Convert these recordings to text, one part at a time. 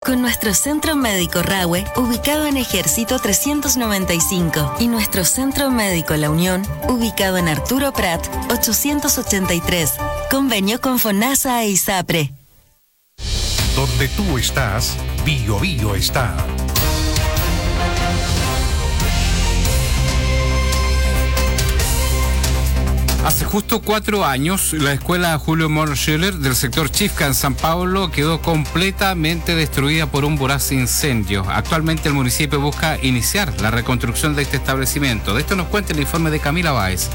Con nuestro Centro Médico Rahue, ubicado en Ejército 395, y nuestro Centro Médico La Unión, ubicado en Arturo Prat 883. Convenio con FONASA e ISAPRE. Donde tú estás, Bio Bio está. Hace justo 4 años, la escuela Julio Mohr Schuller del sector Chifca en San Pablo quedó completamente destruida por un voraz incendio. Actualmente el municipio busca iniciar la reconstrucción de este establecimiento. De esto nos cuenta el informe de Camila Báez.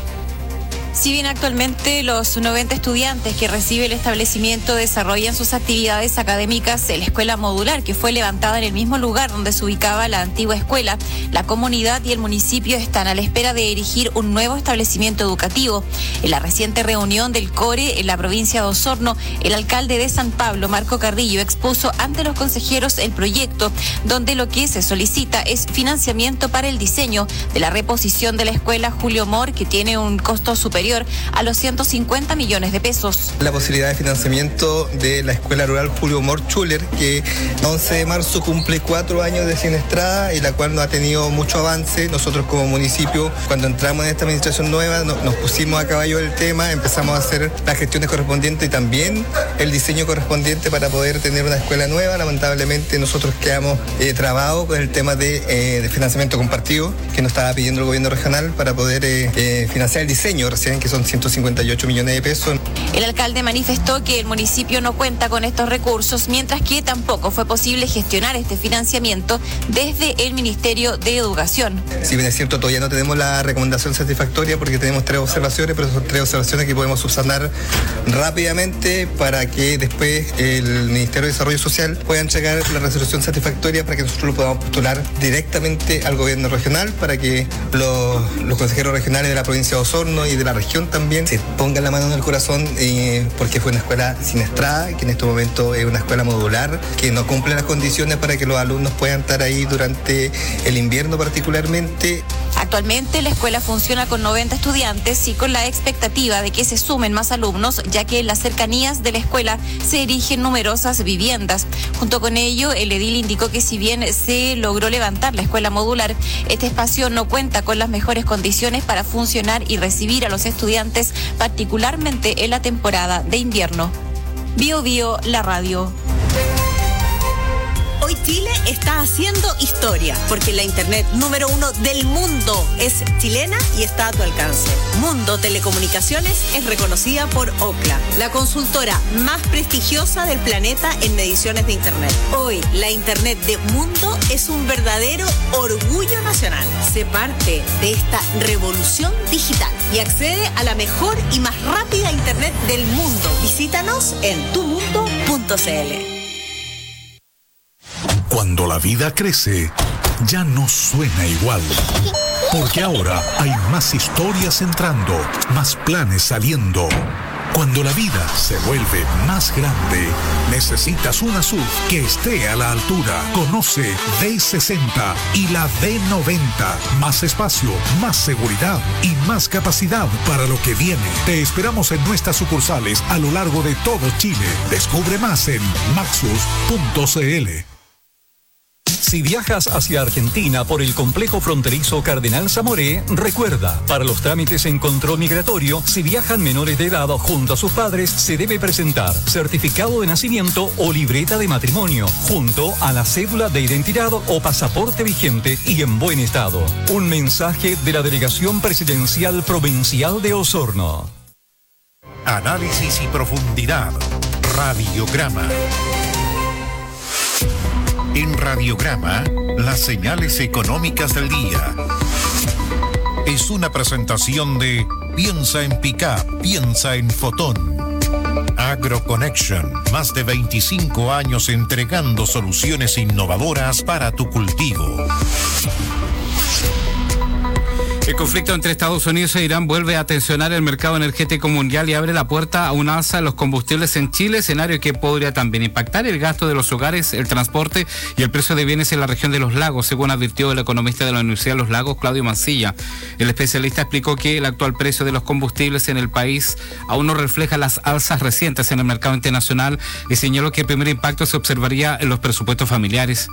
Si bien actualmente los 90 estudiantes que recibe el establecimiento desarrollan sus actividades académicas en la escuela modular, que fue levantada en el mismo lugar donde se ubicaba la antigua escuela, la comunidad y el municipio están a la espera de erigir un nuevo establecimiento educativo. En la reciente reunión del CORE en la provincia de Osorno, el alcalde de San Pablo, Marco Carrillo, expuso ante los consejeros el proyecto, donde lo que se solicita es financiamiento para el diseño de la reposición de la escuela Julio Mohr, que tiene un costo superior a los 150 millones de pesos. La posibilidad de financiamiento de la Escuela Rural Julio Mohr Schuller, que el 11 de marzo cumple 4 años de siniestrada y la cual no ha tenido mucho avance. Nosotros como municipio, cuando entramos en esta administración nueva, nos pusimos a caballo del tema, empezamos a hacer las gestiones correspondientes y también el diseño correspondiente para poder tener una escuela nueva. Lamentablemente nosotros quedamos trabados con el tema de financiamiento compartido que nos estaba pidiendo el gobierno regional para poder financiar el diseño recién, que son 158 millones de pesos. El alcalde manifestó que el municipio no cuenta con estos recursos, mientras que tampoco fue posible gestionar este financiamiento desde el Ministerio de Educación. Si bien es cierto, todavía no tenemos la recomendación satisfactoria porque tenemos 3 observaciones, pero son 3 observaciones que podemos subsanar rápidamente para que después el Ministerio de Desarrollo Social pueda entregar la resolución satisfactoria para que nosotros lo podamos postular directamente al gobierno regional, para que los consejeros regionales de la provincia de Osorno y de la región también se pongan la mano en el corazón, porque fue una escuela siniestrada, que en este momento es una escuela modular, que no cumple las condiciones para que los alumnos puedan estar ahí durante el invierno particularmente. Actualmente la escuela funciona con 90 estudiantes y con la expectativa de que se sumen más alumnos, ya que en las cercanías de la escuela se erigen numerosas viviendas. Junto con ello, el edil indicó que si bien se logró levantar la escuela modular, este espacio no cuenta con las mejores condiciones para funcionar y recibir a los estudiantes, particularmente en la temporada de invierno. Bio Bio, la radio. Hoy Chile está haciendo historia, porque la internet número 1 del mundo es chilena y está a tu alcance. Mundo Telecomunicaciones es reconocida por Ookla, la consultora más prestigiosa del planeta en mediciones de internet. Hoy, la internet de Mundo es un verdadero orgullo nacional. Sé parte de esta revolución digital y accede a la mejor y más rápida internet del mundo. Visítanos en tumundo.cl. Cuando la vida crece, ya no suena igual. Porque ahora hay más historias entrando, más planes saliendo. Cuando la vida se vuelve más grande, necesitas una SUV que esté a la altura. Conoce D60 y la D90. Más espacio, más seguridad y más capacidad para lo que viene. Te esperamos en nuestras sucursales a lo largo de todo Chile. Descubre más en maxus.cl. Si viajas hacia Argentina por el complejo fronterizo Cardenal Zamoré, recuerda, para los trámites en control migratorio, si viajan menores de edad junto a sus padres, se debe presentar certificado de nacimiento o libreta de matrimonio, junto a la cédula de identidad o pasaporte vigente y en buen estado. Un mensaje de la Delegación Presidencial Provincial de Osorno. Análisis y profundidad. Radiograma. En Radiograma, las señales económicas del día. Es una presentación de Piensa en Pickup, piensa en Fotón. AgroConnection, más de 25 años entregando soluciones innovadoras para tu cultivo. El conflicto entre Estados Unidos e Irán vuelve a tensionar el mercado energético mundial y abre la puerta a un alza de los combustibles en Chile, escenario que podría también impactar el gasto de los hogares, el transporte y el precio de bienes en la región de Los Lagos, según advirtió el economista de la Universidad de Los Lagos, Claudio Mancilla. El especialista explicó que el actual precio de los combustibles en el país aún no refleja las alzas recientes en el mercado internacional y señaló que el primer impacto se observaría en los presupuestos familiares.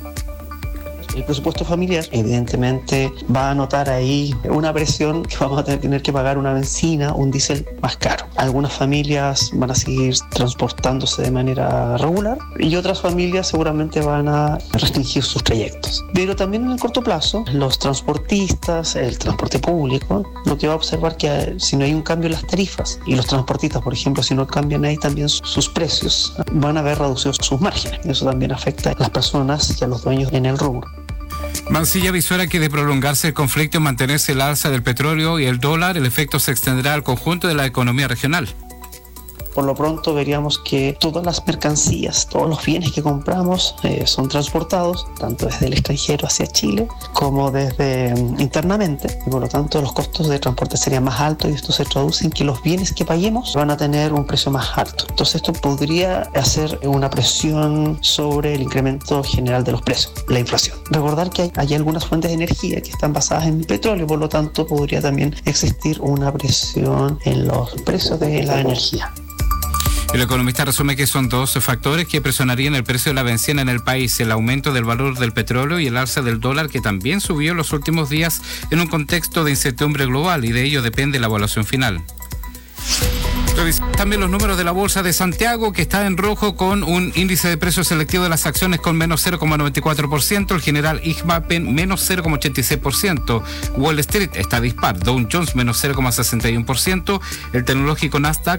El presupuesto familiar evidentemente va a notar ahí una presión que vamos a tener que pagar una benzina, un diésel más caro. Algunas familias van a seguir transportándose de manera regular y otras familias seguramente van a restringir sus trayectos. Pero también en el corto plazo, los transportistas, el transporte público, lo que va a observar que si no hay un cambio en las tarifas y los transportistas, por ejemplo, si no cambian ahí también sus precios, van a ver reducidos sus márgenes. Eso también afecta a las personas y a los dueños en el rubro. Mancilla avisora que de prolongarse el conflicto y mantenerse el alza del petróleo y el dólar, el efecto se extenderá al conjunto de la economía regional. Por lo pronto veríamos que todas las mercancías, todos los bienes que compramos son transportados tanto desde el extranjero hacia Chile como desde internamente, y por lo tanto los costos de transporte serían más altos y esto se traduce en que los bienes que paguemos van a tener un precio más alto. Entonces esto podría hacer una presión sobre el incremento general de los precios, la inflación. Recordar que hay algunas fuentes de energía que están basadas en petróleo, por lo tanto podría también existir una presión en los precios de la energía. El economista resume que son dos factores que presionarían el precio de la bencina en el país: el aumento del valor del petróleo y el alza del dólar, que también subió en los últimos días en un contexto de incertidumbre global, y de ello depende la evaluación final. Revisamos también los números de la Bolsa de Santiago, que está en rojo con un índice de precios selectivo de las acciones con menos 0,94%, el general IGMAPEN menos 0,86%, Wall Street está dispar, Dow Jones menos 0,61%, el tecnológico Nasdaq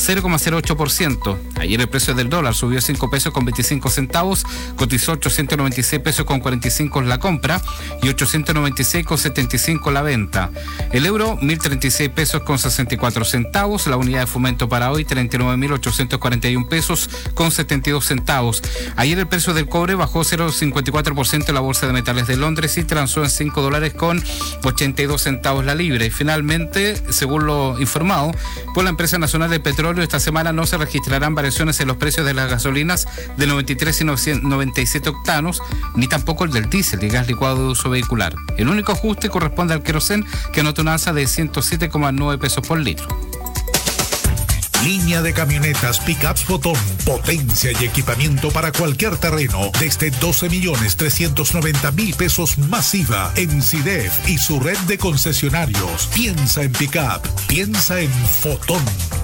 0,08%. Ayer el precio del dólar subió 5 pesos con 25 centavos, cotizó 896 pesos con 45 la compra y 896 con 75 la venta. El euro 1.036 pesos con 64 centavos, la unidad de fomento para hoy 39.841 pesos con 72 centavos. Ayer el precio del cobre bajó 0,54% en la Bolsa de Metales de Londres y transó en $5 con 82 centavos la libra. Y finalmente, según lo informado por la Empresa Nacional de Petróleo, esta semana no se registrarán variaciones en los precios de las gasolinas de 93 y 97 octanos, ni tampoco el del diésel y gas licuado de uso vehicular. El único ajuste corresponde al querosén, que anota una alza de 107,9 pesos por litro. Línea de camionetas Pickups Fotón, potencia y equipamiento para cualquier terreno, desde 12.390.000 pesos masiva en CIDEF y su red de concesionarios. Piensa en Pickup, piensa en Fotón.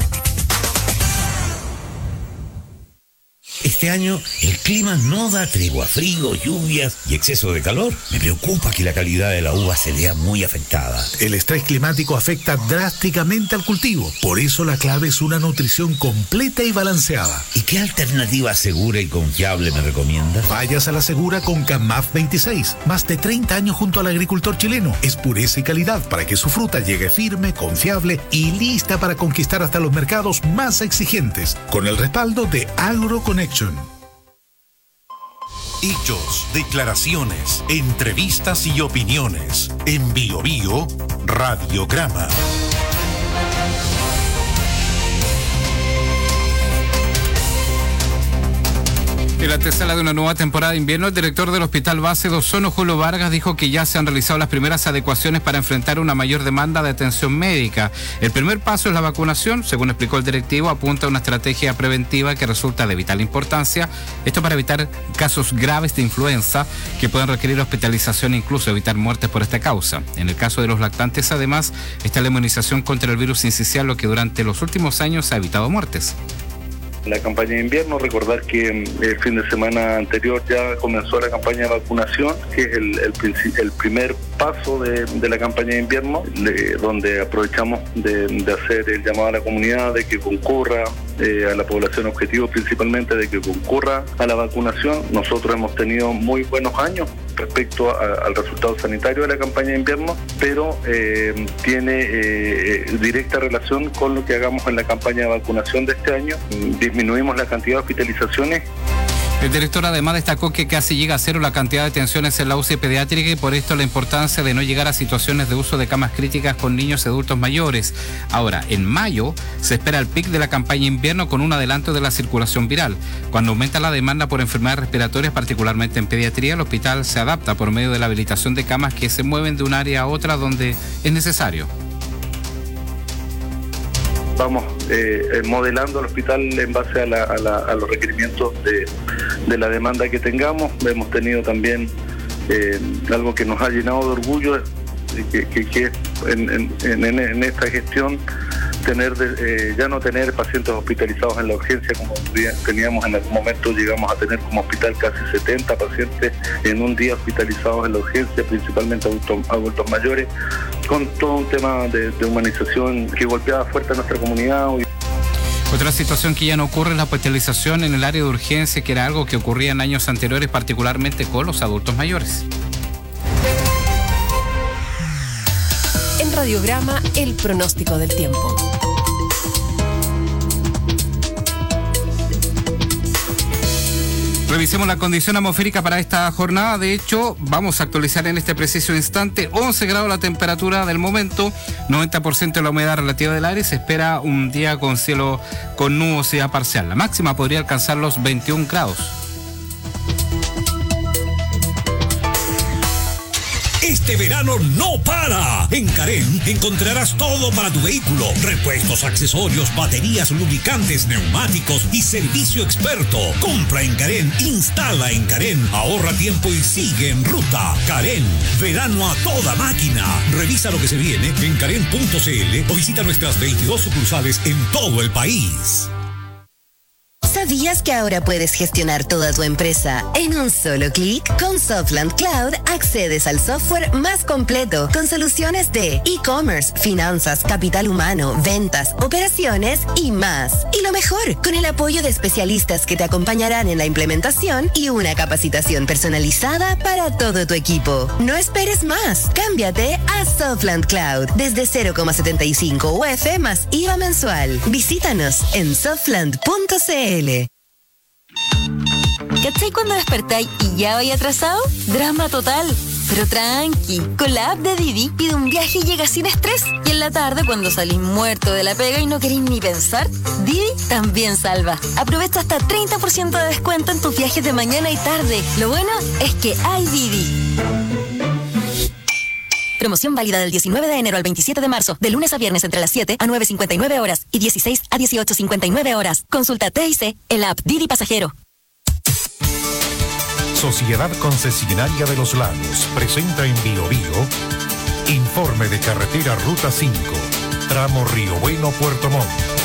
Este año el clima no da tregua, frío, lluvias y exceso de calor. Me preocupa que la calidad de la uva se vea muy afectada. El estrés climático afecta drásticamente al cultivo. Por eso la clave es una nutrición completa y balanceada. ¿Y qué alternativa segura y confiable me recomiendas? Vayas a la segura con CAMAF 26. Más de 30 años junto al agricultor chileno. Es pureza y calidad para que su fruta llegue firme, confiable y lista para conquistar hasta los mercados más exigentes. Con el respaldo de AgroConnect. Hechos, declaraciones, entrevistas y opiniones. En Bio Bio, Radiograma. En la antesala de una nueva temporada de invierno, el director del Hospital Base de Osorno, Julio Vargas, dijo que ya se han realizado las primeras adecuaciones para enfrentar una mayor demanda de atención médica. El primer paso es la vacunación. Según explicó el directivo, apunta a una estrategia preventiva que resulta de vital importancia. Esto para evitar casos graves de influenza que puedan requerir hospitalización e incluso evitar muertes por esta causa. En el caso de los lactantes, además, está la inmunización contra el virus sincicial, lo que durante los últimos años ha evitado muertes. La campaña de invierno, recordar que el fin de semana anterior ya comenzó la campaña de vacunación, que es el primer paso de la campaña de invierno, donde aprovechamos de hacer el llamado a la comunidad de que concurra, a la población objetivo principalmente, de que concurra a la vacunación. Nosotros hemos tenido muy buenos años respecto al resultado sanitario de la campaña de invierno, pero tiene directa relación con lo que hagamos en la campaña de vacunación de este año. Disminuimos la cantidad de hospitalizaciones. El director además destacó que casi llega a cero la cantidad de detenciones en la UCI pediátrica y por esto la importancia de no llegar a situaciones de uso de camas críticas con niños y adultos mayores. Ahora, en mayo se espera el pic de la campaña invierno con un adelanto de la circulación viral. Cuando aumenta la demanda por enfermedades respiratorias, particularmente en pediatría, el hospital se adapta por medio de la habilitación de camas que se mueven de un área a otra donde es necesario. Vamos modelando el hospital en base a los requerimientos de la demanda que tengamos. Hemos tenido también algo que nos ha llenado de orgullo, que en esta gestión ya no tener pacientes hospitalizados en la urgencia como teníamos en algún momento. Llegamos a tener como hospital casi 70 pacientes en un día hospitalizados en la urgencia, principalmente adultos mayores, con todo un tema de humanización que golpeaba fuerte a nuestra comunidad. Otra situación que ya no ocurre es la hospitalización en el área de urgencia, que era algo que ocurría en años anteriores, particularmente con los adultos mayores. En Radiograma, el pronóstico del tiempo. Revisemos la condición atmosférica para esta jornada. De hecho, vamos a actualizar en este preciso instante. 11 grados la temperatura del momento, 90% de la humedad relativa del aire. Se espera un día con cielo con nubosidad parcial. La máxima podría alcanzar los 21 grados. Este verano no para. En Carén encontrarás todo para tu vehículo: repuestos, accesorios, baterías, lubricantes, neumáticos y servicio experto. Compra en Carén, instala en Carén, ahorra tiempo y sigue en ruta. Carén, verano a toda máquina. Revisa lo que se viene en carén.cl o visita nuestras 22 sucursales en todo el país. ¿Sabías que ahora puedes gestionar toda tu empresa en un solo clic? Con Softland Cloud accedes al software más completo con soluciones de e-commerce, finanzas, capital humano, ventas, operaciones y más. Y lo mejor, con el apoyo de especialistas que te acompañarán en la implementación y una capacitación personalizada para todo tu equipo. No esperes más. Cámbiate a Softland Cloud desde 0,75 UF más IVA mensual. Visítanos en softland.cl. ¿Cachai cuando despertáis y ya vais atrasado? Drama total. Pero tranqui, con la app de Didi pide un viaje y llega sin estrés. Y en la tarde, cuando salís muerto de la pega y no queréis ni pensar, Didi también salva. Aprovecha hasta 30% de descuento en tus viajes de mañana y tarde. Lo bueno es que hay Didi. Promoción válida del 19 de enero al 27 de marzo, de lunes a viernes entre las 7 a 9:59 horas y 16 a 18:59 horas. Consulta TIC en la app Didi Pasajero. Sociedad Concesionaria de los Lagos presenta en Biobío informe de carretera Ruta 5, tramo Río Bueno, Puerto Montt.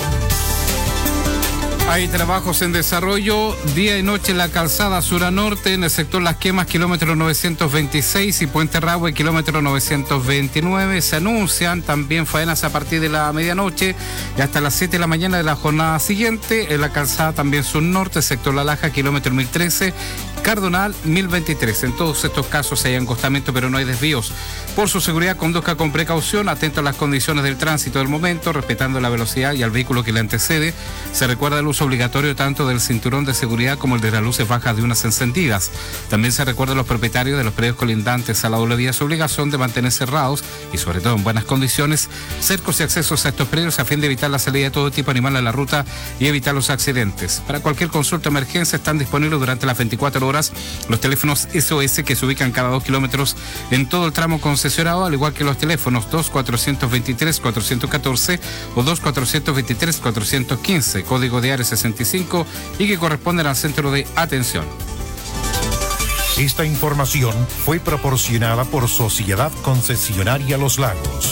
Hay trabajos en desarrollo día y noche en la calzada sur a norte, en el sector Las Quemas, kilómetro 926 y Puente Rahue, kilómetro 929. Se anuncian también faenas a partir de la medianoche y hasta las 7 de la mañana de la jornada siguiente. En la calzada también sur norte, sector La Laja, kilómetro 1013, Cardonal 1023. En todos estos casos hay encostamiento, pero no hay desvíos. Por su seguridad, conduzca con precaución, atento a las condiciones del tránsito del momento, respetando la velocidad y al vehículo que le antecede. Se recuerda el uso obligatorio tanto del cinturón de seguridad como el de las luces bajas de unas encendidas. También se recuerda a los propietarios de los predios colindantes a la doble vía su obligación de mantener cerrados y sobre todo en buenas condiciones cercos y accesos a estos predios a fin de evitar la salida de todo tipo de animal a la ruta y evitar los accidentes. Para cualquier consulta o emergencia están disponibles durante las 24 horas los teléfonos SOS que se ubican cada 2 kilómetros en todo el tramo concesionado, al igual que los teléfonos 2423-414 o 2423-415, código de área 65 y que corresponden al centro de atención. Esta información fue proporcionada por Sociedad Concesionaria Los Lagos.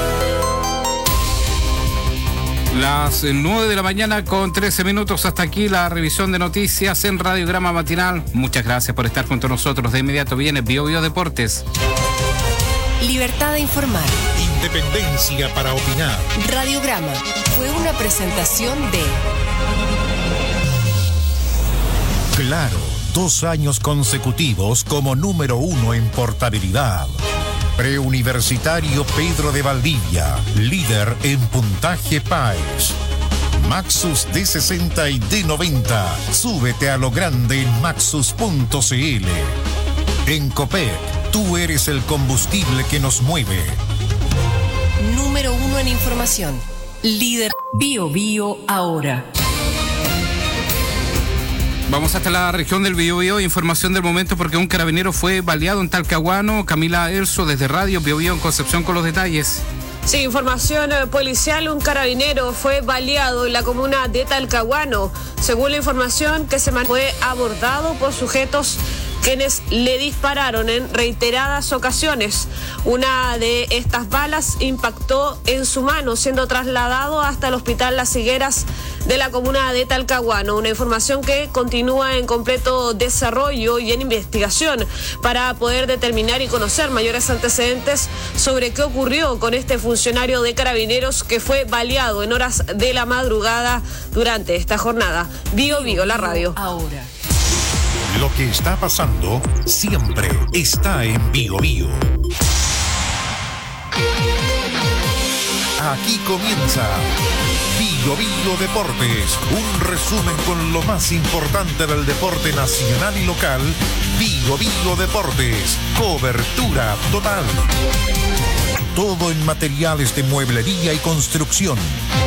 Las 9 de la mañana con 13 minutos. Hasta aquí la revisión de noticias en Radiograma Matinal. Muchas gracias por estar junto a nosotros. De inmediato viene Biobío Deportes. Libertad de informar. Independencia para opinar. Radiograma fue una presentación de Claro, 2 años consecutivos como número 1 en portabilidad. Preuniversitario Pedro de Valdivia, líder en puntaje PAES. Maxus D60 y D90. Súbete a lo grande en maxus.cl. En Copec, tú eres el combustible que nos mueve. Número 1 en información. Líder Bio Bio ahora. Vamos hasta la región del Biobío, información del momento porque un carabinero fue baleado en Talcahuano. Camila Erso desde Radio Biobío en Concepción con los detalles. Sí, información policial, un carabinero fue baleado en la comuna de Talcahuano. Según la información que fue abordado por sujetos quienes le dispararon en reiteradas ocasiones. Una de estas balas impactó en su mano, siendo trasladado hasta el hospital Las Higueras de la comuna de Talcahuano. Una información que continúa en completo desarrollo y en investigación para poder determinar y conocer mayores antecedentes sobre qué ocurrió con este funcionario de Carabineros que fue baleado en horas de la madrugada durante esta jornada. Bio Bio, la radio. Ahora. Lo que está pasando siempre está en Bio Bio. Aquí comienza Bio Bio Deportes, un resumen con lo más importante del deporte nacional y local. Bio Bio Deportes, cobertura total. Todo en materiales de mueblería y construcción.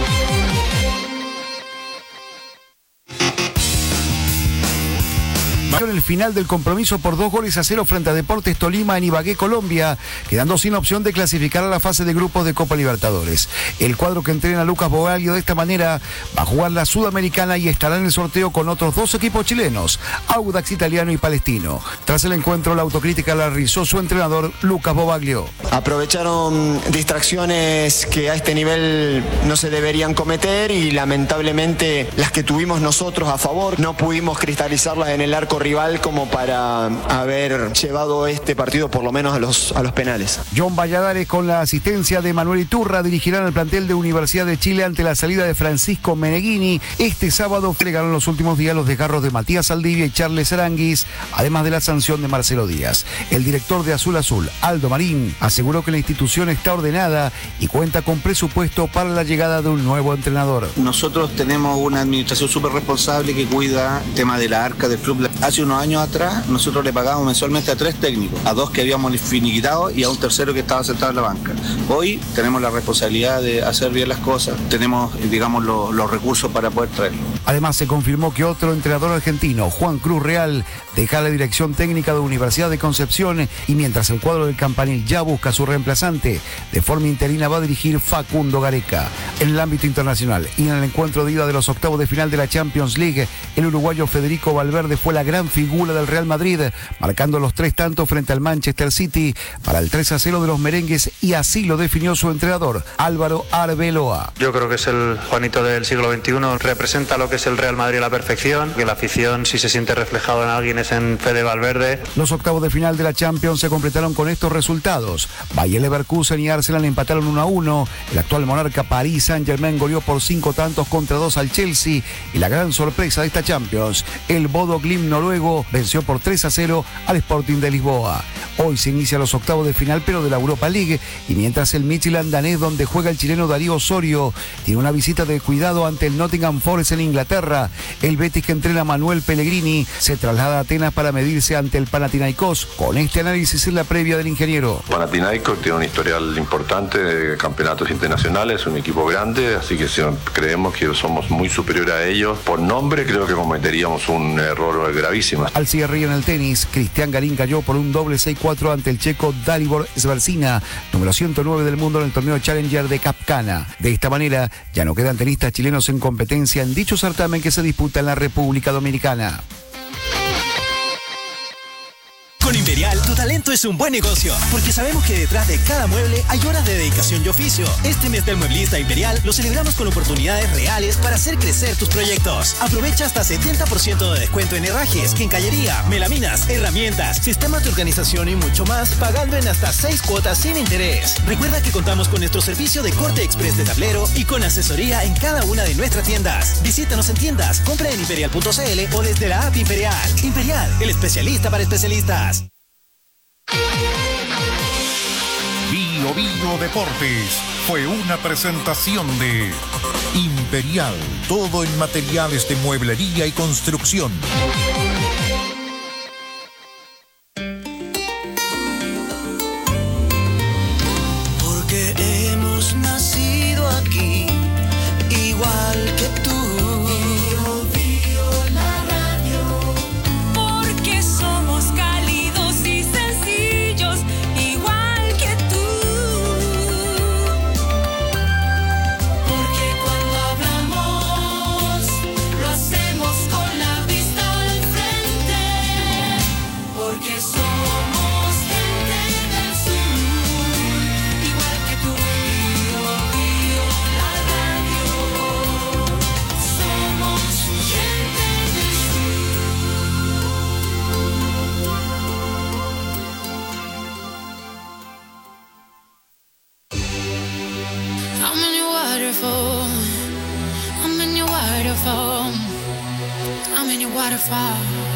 En el final del compromiso por 2-0 frente a Deportes Tolima en Ibagué, Colombia, quedando sin opción de clasificar a la fase de grupos de Copa Libertadores. El cuadro que entrena a Lucas Bogaglio de esta manera va a jugar la Sudamericana y estará en el sorteo con otros 2 equipos chilenos, Audax Italiano y Palestino. Tras el encuentro, la autocrítica la realizó su entrenador Lucas Bogaglio. Aprovecharon distracciones que a este nivel no se deberían cometer y lamentablemente las que tuvimos nosotros a favor no pudimos cristalizarlas en el arco rival como para haber llevado este partido por lo menos a los penales. John Valladares con la asistencia de Manuel Iturra dirigirán al plantel de Universidad de Chile ante la salida de Francisco Meneghini. Este sábado fregaron los últimos días los desgarros de Matías Saldivia y Charles Aranguis, además de la sanción de Marcelo Díaz. El director de Azul Azul, Aldo Marín, aseguró que la institución está ordenada y cuenta con presupuesto para la llegada de un nuevo entrenador. Nosotros tenemos una administración súper responsable que cuida el tema de la arca del club. Hace unos años atrás nosotros le pagábamos mensualmente a 3 técnicos, a 2 que habíamos finiquitado y a un tercero que estaba sentado en la banca. Hoy tenemos la responsabilidad de hacer bien las cosas, tenemos, digamos, los recursos para poder traerlo. Además se confirmó que otro entrenador argentino, Juan Cruz Real, deja la dirección técnica de Universidad de Concepción y mientras el cuadro del Campanil ya busca su reemplazante, de forma interina va a dirigir Facundo Gareca. En el ámbito internacional y en el encuentro de ida de los octavos de final de la Champions League, el uruguayo Federico Valverde fue la gran figura del Real Madrid, marcando los 3 tantos frente al Manchester City para el 3-0 de los merengues y así lo definió su entrenador, Álvaro Arbeloa. Yo creo que es el Juanito del siglo XXI, representa lo que es el Real Madrid a la perfección, que la afición si se siente reflejado en alguien es en Fede Valverde. Los octavos de final de la Champions se completaron con estos resultados. Bayer Leverkusen y Arsenal empataron 1-1, el actual monarca Paris Saint-Germain goleó por 5 tantos contra 2 al Chelsea y la gran sorpresa de esta Champions, el Bodo Glimt noruego venció por 3-0 al Sporting de Lisboa. Hoy se inician los octavos de final pero de la Europa League y mientras el Midtjylland danés donde juega el chileno Darío Osorio tiene una visita de cuidado ante el Nottingham Forest en Inglaterra, el Betis que entrena a Manuel Pellegrini se traslada a Atenas para medirse ante el Panathinaikos. Con este análisis en la previa del ingeniero. Panathinaikos tiene un historial importante de campeonatos internacionales, un equipo grande, así que si creemos que somos muy superiores a ellos, por nombre creo que cometeríamos un error gravísimo. Al cierre en el tenis, Cristian Garín cayó por un doble 6-4 ante el checo Dalibor Sversina, número 109 del mundo en el torneo Challenger de Capcana. De esta manera, ya no quedan tenistas chilenos en competencia en dicho certamen que se disputa en la República Dominicana. Con Imperial, tu talento es un buen negocio, porque sabemos que detrás de cada mueble hay horas de dedicación y oficio. Este mes del mueblista Imperial lo celebramos con oportunidades reales para hacer crecer tus proyectos. Aprovecha hasta 70% de descuento en herrajes, quincallería, melaminas, herramientas, sistemas de organización y mucho más, pagando en hasta 6 cuotas sin interés. Recuerda que contamos con nuestro servicio de corte express de tablero y con asesoría en cada una de nuestras tiendas. Visítanos en tiendas, compra en imperial.cl o desde la app Imperial. Imperial, el especialista para especialistas. Bio Bio Deportes fue una presentación de Imperial, todo en materiales de mueblería y construcción. Porque hemos nacido aquí, igual que tú. Porque somos cálidos y sencillos, igual que tú. Porque cuando hablamos, lo hacemos con la vista al frente. Porque somos gente del sur, igual que tú. Bio, la radio. Somos gente del I'm in your waterfall. I'm in your waterfall. I'm in your waterfall.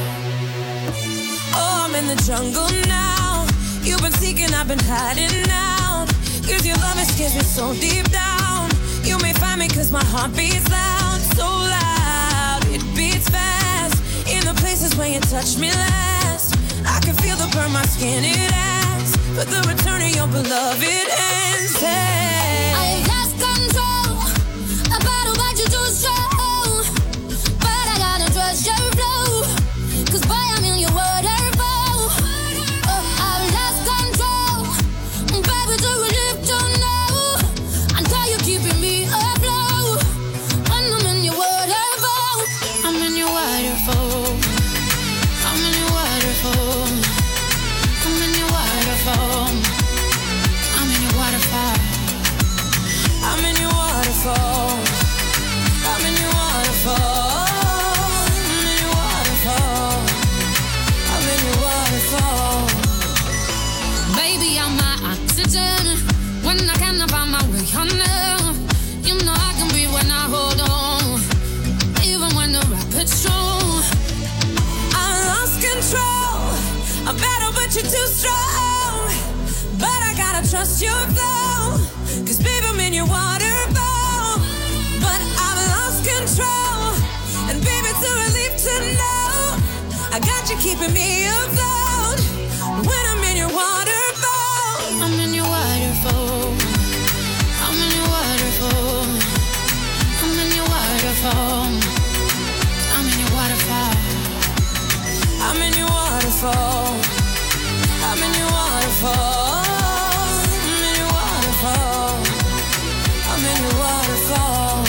Oh, I'm in the jungle now. You've been seeking, I've been hiding out. 'Cause your love scares me so deep down. You may find me 'cause my heart beats loud. So loud, it beats fast. In the places where you touch me last. I can feel the burn, my skin, it asks. But the return of your beloved ends. I lost control. A battle but you too strong. But I gotta trust your flow. 'Cause boy, I'm in your waterfall. Oh, I lost control. Baby, do we live to know? I know you're keeping me afloat. When I'm in your waterfall. I'm in your waterfall. I'm in your waterfall. I'm in your waterfall. I'm in your waterfall. I'm in your waterfall. I'm in your waterfall. I'm in your waterfall. I'm in your waterfall. Baby, I'm my oxygen. When I cannot find my way under, you know I can breathe when I hold on. Even when the rapid's strong. I lost control. A battle, but you're too strong. But I gotta trust your flow. 'Cause baby, I'm in your waterfall. But I've lost control. And baby, it's a relief to know I got you keeping me afloat. When I'm in your waterfall. I'm in your waterfall. I'm in your waterfall. I'm in your waterfall. I'm in your waterfall. I'm in your waterfall. I'm in your waterfall. I'm in your waterfall. I'm in your waterfall.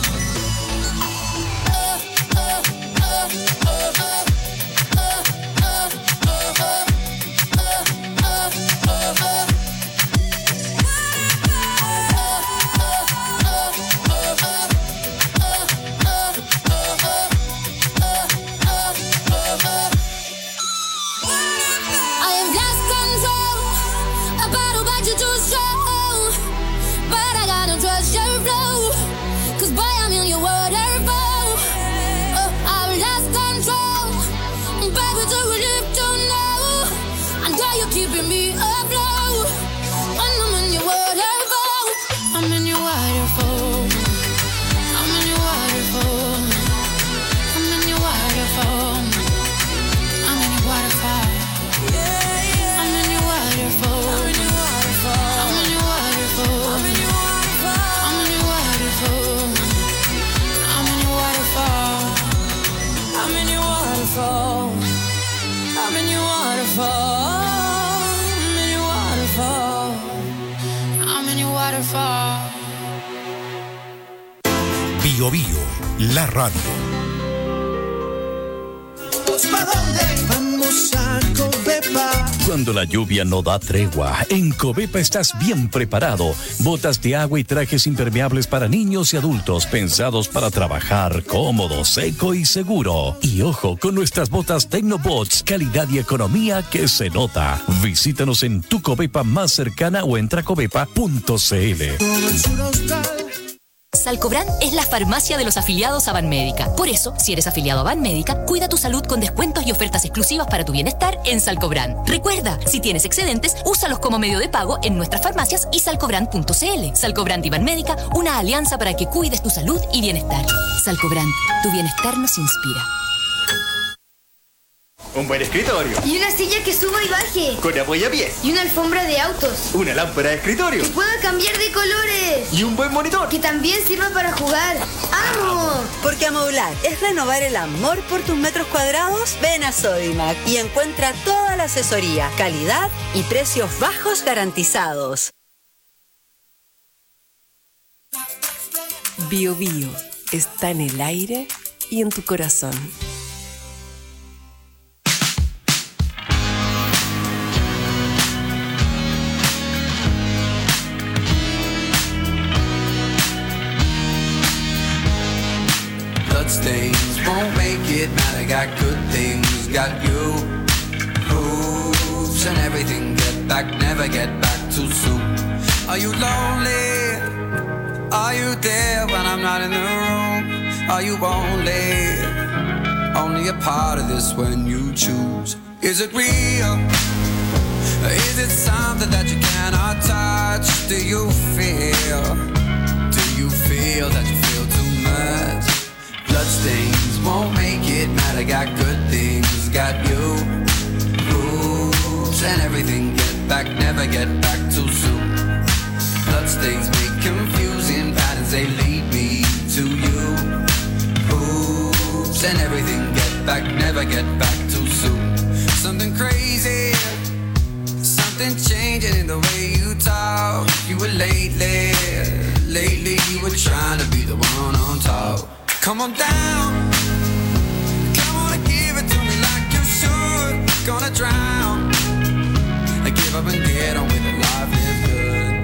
I have lost control. A battle but you too strong. But I gotta trust your flow. 'Cause boy, I'm in your waterfall. Oh, I've lost control. Baby, do we live to know? I know you're keeping me afloat. When I'm in your waterfall. I'm in your waterfall. I'm in your waterfall. I'm in your waterfall. I'm in your waterfall. I'm in your waterfall. I'm in your waterfall. I'm in your waterfall. I'm in your waterfall. I'm in your waterfall. I'm in your waterfall. I'm in your waterfall. I'm in your waterfall. I'm in your waterfall. I'm in your waterfall. Bio Bio, la radio. ¿Pa' dónde? Vamos a Covepa. Cuando la lluvia no da tregua, en Covepa estás bien preparado. Botas de agua y trajes impermeables para niños y adultos, pensados para trabajar cómodo, seco y seguro. Y ojo, con nuestras botas Tecnobots, calidad y economía que se nota. Visítanos en tu Covepa más cercana o entra a covepa.cl. Todo el sur austral. Salcobrand es la farmacia de los afiliados a Banmédica. Por eso, si eres afiliado a Banmédica, cuida tu salud con descuentos y ofertas exclusivas para tu bienestar en Salcobrand. Recuerda, si tienes excedentes, úsalos como medio de pago en nuestras farmacias y salcobrand.cl. Salcobrand y Banmédica, una alianza para que cuides tu salud y bienestar. Salcobrand, tu bienestar nos inspira. Un buen escritorio. Y una silla que suba y baje. Con apoyapiés. Y una alfombra de autos. Una lámpara de escritorio. Que pueda cambiar de colores. Y un buen monitor. Que también sirva para jugar. ¡Amo! Porque amoblar es renovar el amor por tus metros cuadrados. Ven a Sodimac y encuentra toda la asesoría, calidad y precios bajos garantizados. Bio Bio está en el aire y en tu corazón. Bloodstains won't make it matter. Got good things, got you. Hoops and everything. Get back, never get back too soon. Are you lonely? Are you there when I'm not in the room? Are you only a part of this when you choose? Is it real? Is it something that you cannot touch? Do you feel that you feel too much? Bloodstains won't make it matter. Got good things, got you. Hoops and everything. Get back, never get back too soon. Bloodstains make confusing patterns. They lead me to you. Hoops and everything. Get back, never get back too soon. Something crazy. Something changing in the way you talk. You were lately you were trying to be the one on top. Come on down, come on and give it to me like you should. Gonna drown, I give up and get on with it, life live good.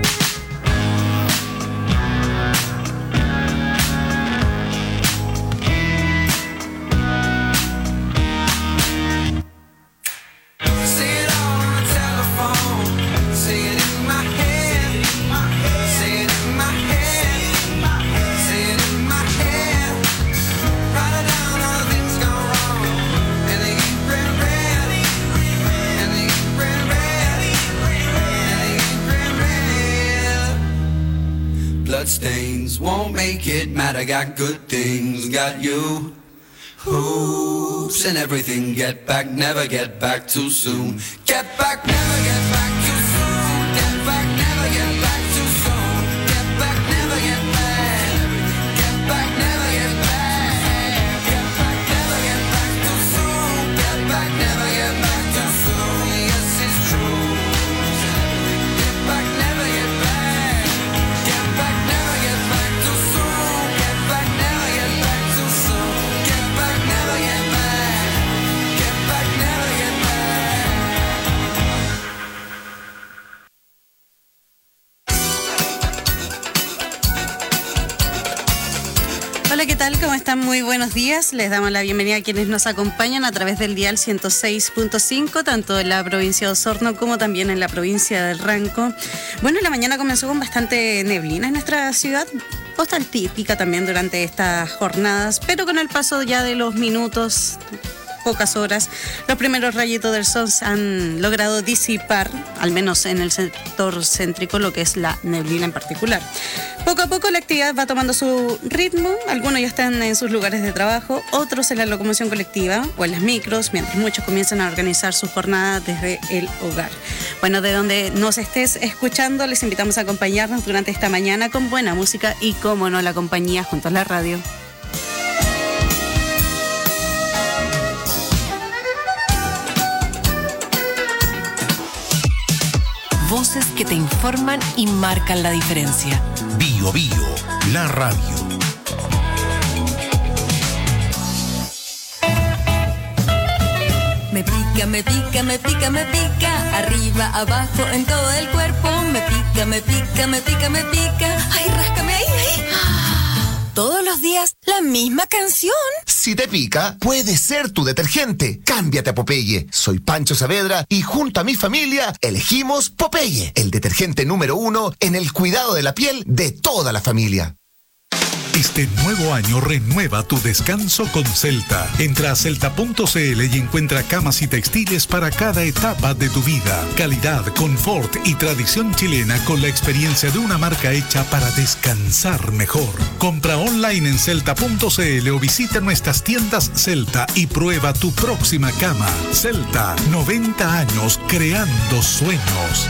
Say it all on the telephone, say it in my head, say it in my head, say it in my head. Write it down, all the things gone wrong, and they ain't red, and they ain't red, and they ain't red. Bloodstains won't make it matter. Got good things, got you. Hoops and everything. Get back, never get back too soon. Get back, never get back too soon. Get back, never get back too soon. Get back, never get back. Get back, never get back. Get back, never get back too soon. Get back, never get back too soon. Yes, it's true. Get back, never get back. Get back, never get back too soon. Get back, never get back too soon. Get back, never get back. Get back, never get back. Hola, ¿qué tal? ¿Cómo están? Muy buenos días. Les damos la bienvenida a quienes nos acompañan a través del dial 106.5, tanto en la provincia de Osorno como también en la provincia del Ranco. Bueno, la mañana comenzó con bastante neblina en nuestra ciudad, postal típica también durante estas jornadas, pero con el paso ya de los minutos, pocas horas, los primeros rayitos del sol han logrado disipar, al menos en el sector céntrico, lo que es la neblina en particular. Poco a poco la actividad va tomando su ritmo, algunos ya están en sus lugares de trabajo, otros en la locomoción colectiva o en las micros, mientras muchos comienzan a organizar su jornada desde el hogar. Bueno, de donde nos estés escuchando, les invitamos a acompañarnos durante esta mañana con buena música y, como no, la compañía junto a la radio. Voces que te informan y marcan la diferencia. Bio Bio, la radio. Me pica, me pica, me pica, me pica. Arriba, abajo, en todo el cuerpo. Me pica, me pica, me pica, me pica. Ay, ráscame ahí, ahí. Todos los días, la misma canción. Si te pica, puede ser tu detergente. Cámbiate a Popeye. Soy Pancho Saavedra y junto a mi familia elegimos Popeye, el detergente número 1 en el cuidado de la piel de toda la familia. Este nuevo año renueva tu descanso con Celta. Entra a celta.cl y encuentra camas y textiles para cada etapa de tu vida. Calidad, confort y tradición chilena con la experiencia de una marca hecha para descansar mejor. Compra online en celta.cl o visita nuestras tiendas Celta y prueba tu próxima cama. Celta, 90 años creando sueños.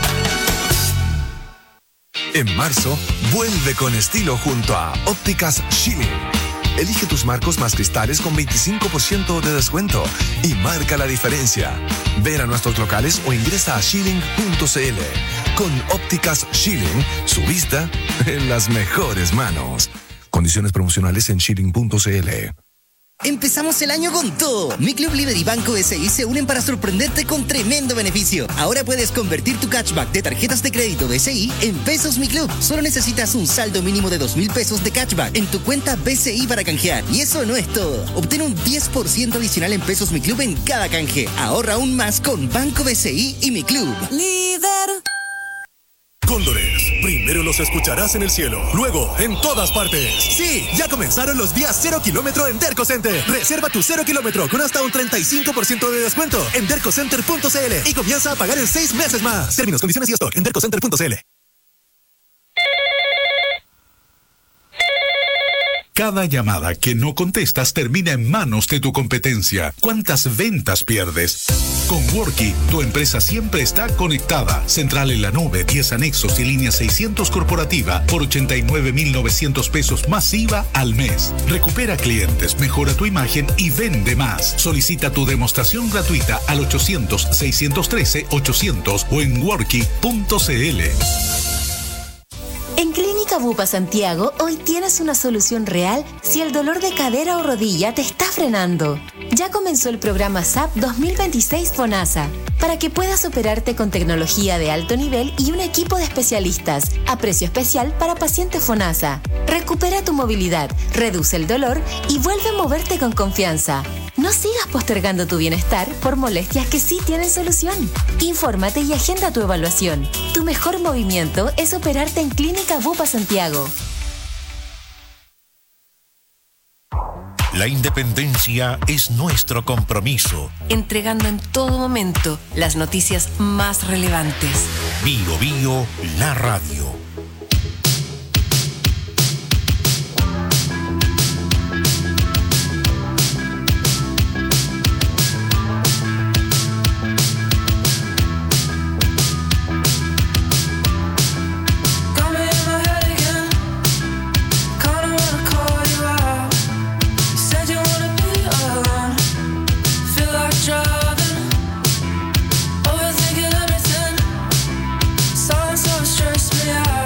En marzo, vuelve con estilo junto a Ópticas Schilling. Elige tus marcos más cristales con 25% de descuento y marca la diferencia. Ven a nuestros locales o ingresa a schilling.cl. Con Ópticas Schilling, su vista en las mejores manos. Condiciones promocionales en schilling.cl. Empezamos el año con todo. Mi Club Líder y Banco BCI se unen para sorprenderte con tremendo beneficio. Ahora puedes convertir tu cashback de tarjetas de crédito BCI en pesos Mi Club. Solo necesitas un saldo mínimo de 2.000 pesos de cashback en tu cuenta BCI para canjear. Y eso no es todo. Obtén un 10% adicional en pesos Mi Club en cada canje. Ahorra aún más con Banco BCI y Mi Club. Líder. Cóndores, primero los escucharás en el cielo, luego en todas partes. Sí, ya comenzaron los días 0 kilómetro en Derco Center. Reserva tu 0 kilómetro con hasta un 35% de descuento en dercocenter.cl y comienza a pagar en 6 meses más. Términos, condiciones y stock en dercocenter.cl. Cada llamada que no contestas termina en manos de tu competencia. ¿Cuántas ventas pierdes? Con Worky, tu empresa siempre está conectada. Central en la nube, 10 anexos y línea 600 corporativa por 89.900 pesos más IVA al mes. Recupera clientes, mejora tu imagen y vende más. Solicita tu demostración gratuita al 800-613-800 o en worky.cl. En Clínica Bupa Santiago, hoy tienes una solución real si el dolor de cadera o rodilla te está frenando. Ya comenzó el programa SAP 2026 FONASA, para que puedas operarte con tecnología de alto nivel y un equipo de especialistas, a precio especial para pacientes FONASA. Recupera tu movilidad, reduce el dolor y vuelve a moverte con confianza. No sigas postergando tu bienestar por molestias que sí tienen solución. Infórmate y agenda tu evaluación. Tu mejor movimiento es operarte en Clínica Bupa Santiago. La independencia es nuestro compromiso. Entregando en todo momento las noticias más relevantes. Bio Bio, la radio. Overthinking everything, so stress me out.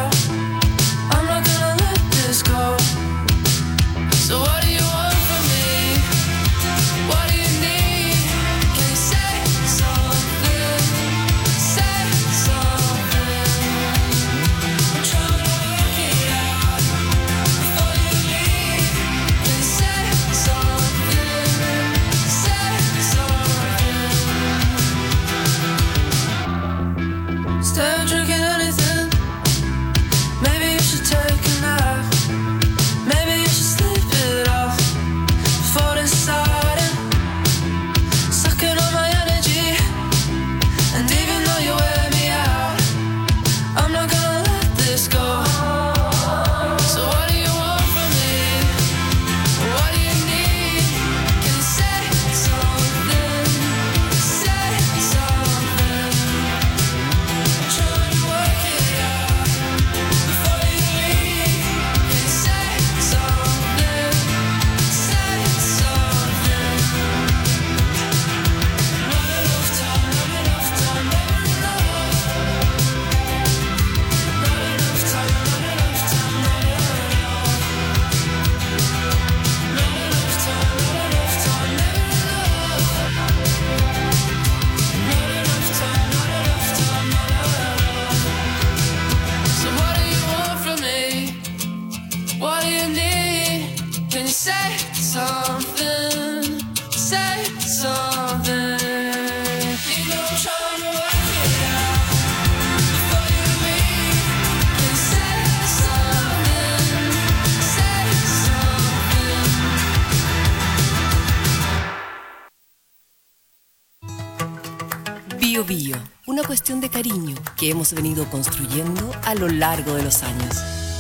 Bio Bio, una cuestión de cariño que hemos venido construyendo a lo largo de los años.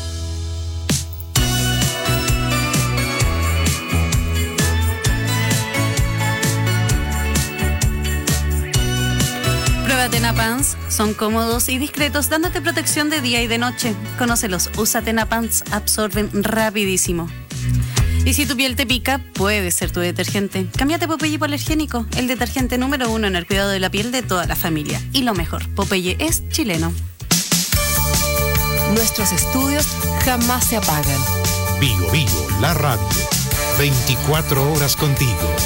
Prueba Tenapants, son cómodos y discretos, dándote protección de día y de noche. Conócelos, usa Tenapants, absorben rapidísimo. Y si tu piel te pica, puede ser tu detergente. Cámbiate Popeye Hipoalergénico, el detergente número 1 en el cuidado de la piel de toda la familia. Y lo mejor, Popeye es chileno. Nuestros estudios jamás se apagan. Bio Bio, la radio. 24 horas contigo.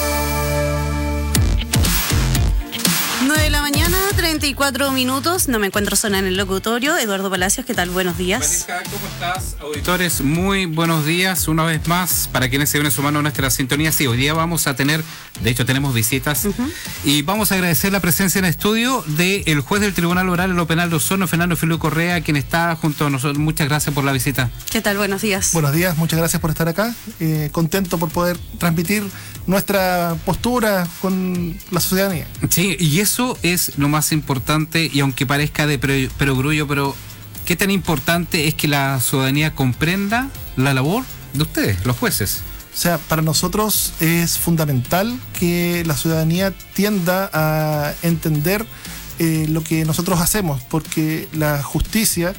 9 de la mañana, 34 minutos. No me encuentro sola en el locutorio. Eduardo Palacios, ¿qué tal? Buenos días. Vanessa, ¿cómo estás? Auditores, muy buenos días. Una vez más, para quienes se unen sumando a nuestra sintonía. Sí, hoy día vamos a tener, de hecho tenemos visitas, y vamos a agradecer la presencia en el estudio del juez del Tribunal Oral en lo Penal de Osorno, Fernando Filio Correa, quien está junto a nosotros. Muchas gracias por la visita. ¿Qué tal? Buenos días. Buenos días, muchas gracias por estar acá. Contento por poder transmitir nuestra postura con la ciudadanía. Sí, y eso es lo más importante, y aunque parezca de perogrullo, pero qué tan importante es que la ciudadanía comprenda la labor de ustedes, los jueces. O sea, para nosotros es fundamental que la ciudadanía tienda a entender lo que nosotros hacemos, porque la justicia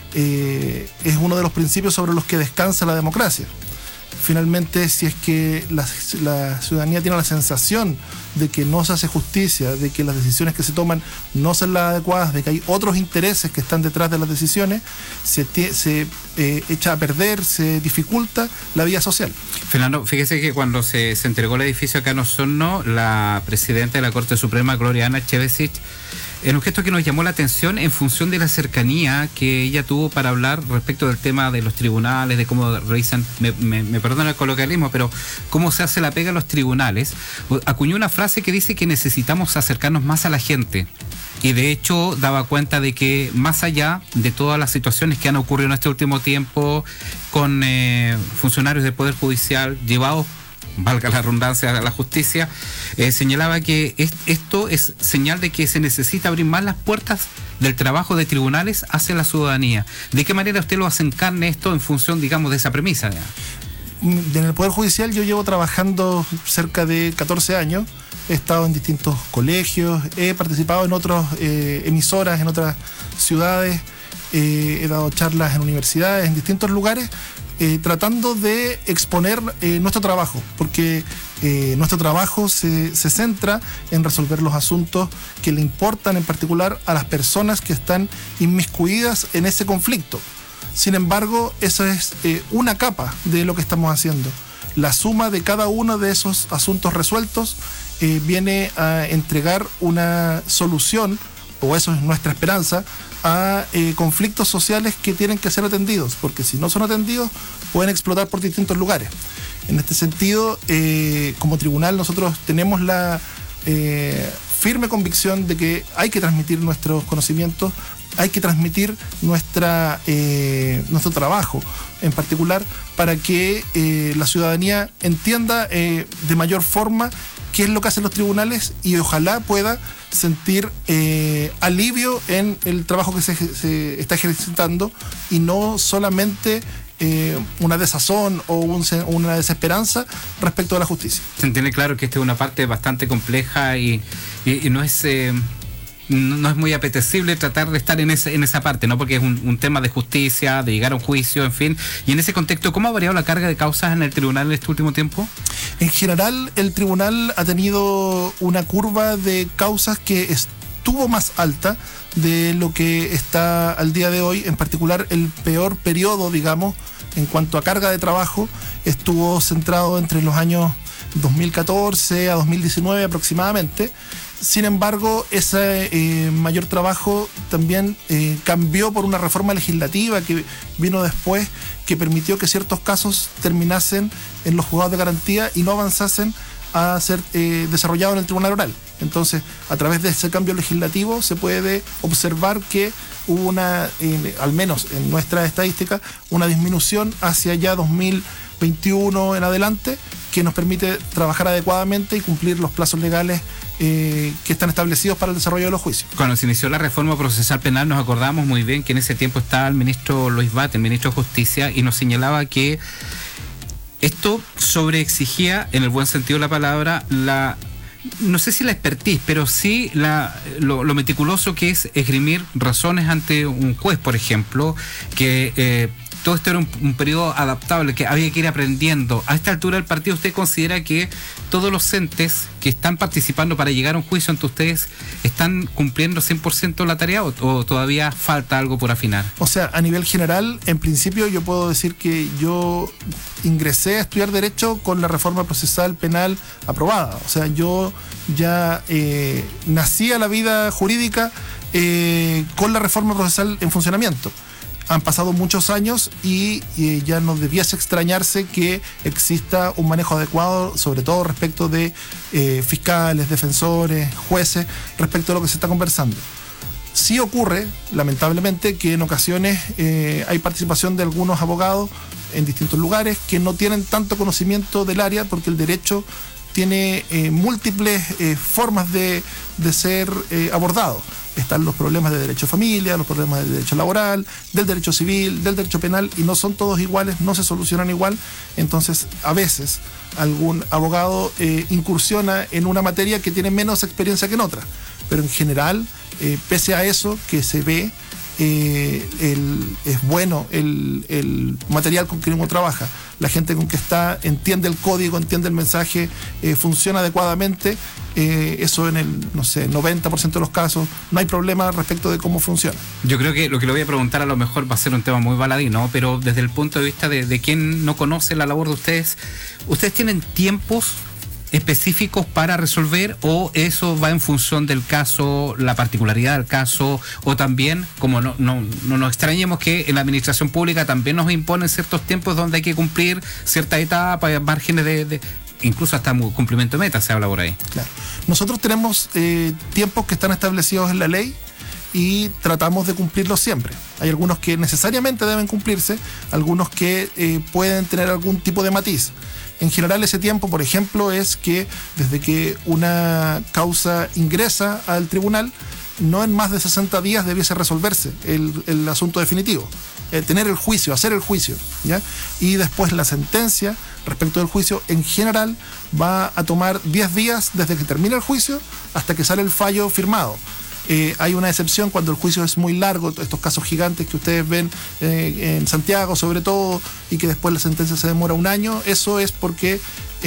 es uno de los principios sobre los que descansa la democracia. Finalmente, si es que la ciudadanía tiene la sensación de que no se hace justicia, de que las decisiones que se toman no son las adecuadas, de que hay otros intereses que están detrás de las decisiones, se echa a perder, se dificulta la vida social. Fernando, fíjese que cuando se entregó el edificio acá en Osorno, la presidenta de la Corte Suprema, Gloriana Chevesich, en un gesto que nos llamó la atención en función de la cercanía que ella tuvo para hablar respecto del tema de los tribunales, de cómo revisan, me perdona el coloquialismo, pero cómo se hace la pega en los tribunales, acuñó una frase que dice que necesitamos acercarnos más a la gente. Y de hecho daba cuenta de que más allá de todas las situaciones que han ocurrido en este último tiempo con funcionarios del Poder Judicial llevados, valga la redundancia, a la justicia, señalaba que esto es señal de que se necesita abrir más las puertas del trabajo de tribunales hacia la ciudadanía. ¿De qué manera usted lo hace en carne esto en función, digamos, de esa premisa? En el Poder Judicial yo llevo trabajando cerca de 14 años, he estado en distintos colegios, he participado en otras emisoras, en otras ciudades, he dado charlas en universidades, en distintos lugares, tratando de exponer nuestro trabajo, porque nuestro trabajo se centra en resolver los asuntos que le importan en particular a las personas que están inmiscuidas en ese conflicto. Sin embargo, eso es una capa de lo que estamos haciendo. La suma de cada uno de esos asuntos resueltos viene a entregar una solución, o eso es nuestra esperanza, a conflictos sociales que tienen que ser atendidos, porque si no son atendidos pueden explotar por distintos lugares. En este sentido, como tribunal nosotros tenemos la firme convicción de que hay que transmitir nuestros conocimientos, hay que transmitir nuestro trabajo en particular para que la ciudadanía entienda de mayor forma qué es lo que hacen los tribunales y ojalá pueda sentir alivio en el trabajo que se está ejercitando y no solamente una desazón o una desesperanza respecto a la justicia. Se entiende claro que esta es una parte bastante compleja y no es... No es muy apetecible tratar de estar en esa parte, ¿no? Porque es un tema de justicia, de llegar a un juicio, en fin. Y en ese contexto, ¿cómo ha variado la carga de causas en el tribunal en este último tiempo? En general, el tribunal ha tenido una curva de causas que estuvo más alta de lo que está al día de hoy. En particular, el peor periodo, digamos, en cuanto a carga de trabajo, estuvo centrado entre los años 2014 a 2019 aproximadamente. Sin embargo, ese mayor trabajo también cambió por una reforma legislativa que vino después, que permitió que ciertos casos terminasen en los juzgados de garantía y no avanzasen a ser desarrollados en el Tribunal Oral. Entonces, a través de ese cambio legislativo se puede observar que hubo al menos en nuestra estadística, una disminución hacia ya 2021 en adelante, que nos permite trabajar adecuadamente y cumplir los plazos legales que están establecidos para el desarrollo de los juicios. Cuando se inició la reforma procesal penal nos acordamos muy bien que en ese tiempo estaba el ministro Luis Bate, el ministro de Justicia, y nos señalaba que esto sobreexigía, en el buen sentido de la palabra, no sé si la expertise, pero sí lo meticuloso que es esgrimir razones ante un juez, por ejemplo, que todo esto era un periodo adaptable, que había que ir aprendiendo. A esta altura del partido, ¿usted considera que todos los entes que están participando para llegar a un juicio ante ustedes están cumpliendo 100% la tarea o todavía falta algo por afinar? O sea, a nivel general, en principio yo puedo decir que yo ingresé a estudiar Derecho con la reforma procesal penal aprobada. O sea, yo ya nací a la vida jurídica con la reforma procesal en funcionamiento. Han pasado muchos años y ya no debiese extrañarse que exista un manejo adecuado, sobre todo respecto de fiscales, defensores, jueces, respecto a lo que se está conversando. Sí ocurre, lamentablemente, que en ocasiones hay participación de algunos abogados en distintos lugares que no tienen tanto conocimiento del área, porque el derecho tiene múltiples formas de ser abordado. Están los problemas de derecho de familia, los problemas del derecho laboral, del derecho civil, del derecho penal, y no son todos iguales, no se solucionan igual. Entonces, a veces, algún abogado incursiona en una materia que tiene menos experiencia que en otra. Pero en general, pese a eso que se ve, es bueno el material con que uno trabaja. La gente con que está entiende el código, entiende el mensaje, funciona adecuadamente. Eso en el, 90% de los casos no hay problema respecto de cómo funciona. Yo creo que lo que le voy a preguntar a lo mejor va a ser un tema muy baladí, ¿no? Pero desde el punto de vista de quien no conoce la labor de ustedes, ¿ustedes tienen tiempos específicos para resolver o eso va en función del caso, la particularidad del caso, o también, como no nos extrañemos que en la administración pública también nos imponen ciertos tiempos donde hay que cumplir ciertas etapas, márgenes de incluso hasta cumplimiento de metas se habla por ahí? Claro. Nosotros tenemos tiempos que están establecidos en la ley y tratamos de cumplirlos siempre. Hay algunos que necesariamente deben cumplirse, algunos que pueden tener algún tipo de matiz. En general, ese tiempo, por ejemplo, es que desde que una causa ingresa al tribunal, no en más de 60 días debiese resolverse el asunto definitivo. Tener el juicio, hacer el juicio, ¿ya? Y después la sentencia respecto del juicio, en general, va a tomar 10 días desde que termina el juicio hasta que sale el fallo firmado. Hay una excepción cuando el juicio es muy largo, estos casos gigantes que ustedes ven en Santiago sobre todo, y que después la sentencia se demora un año. Eso es porque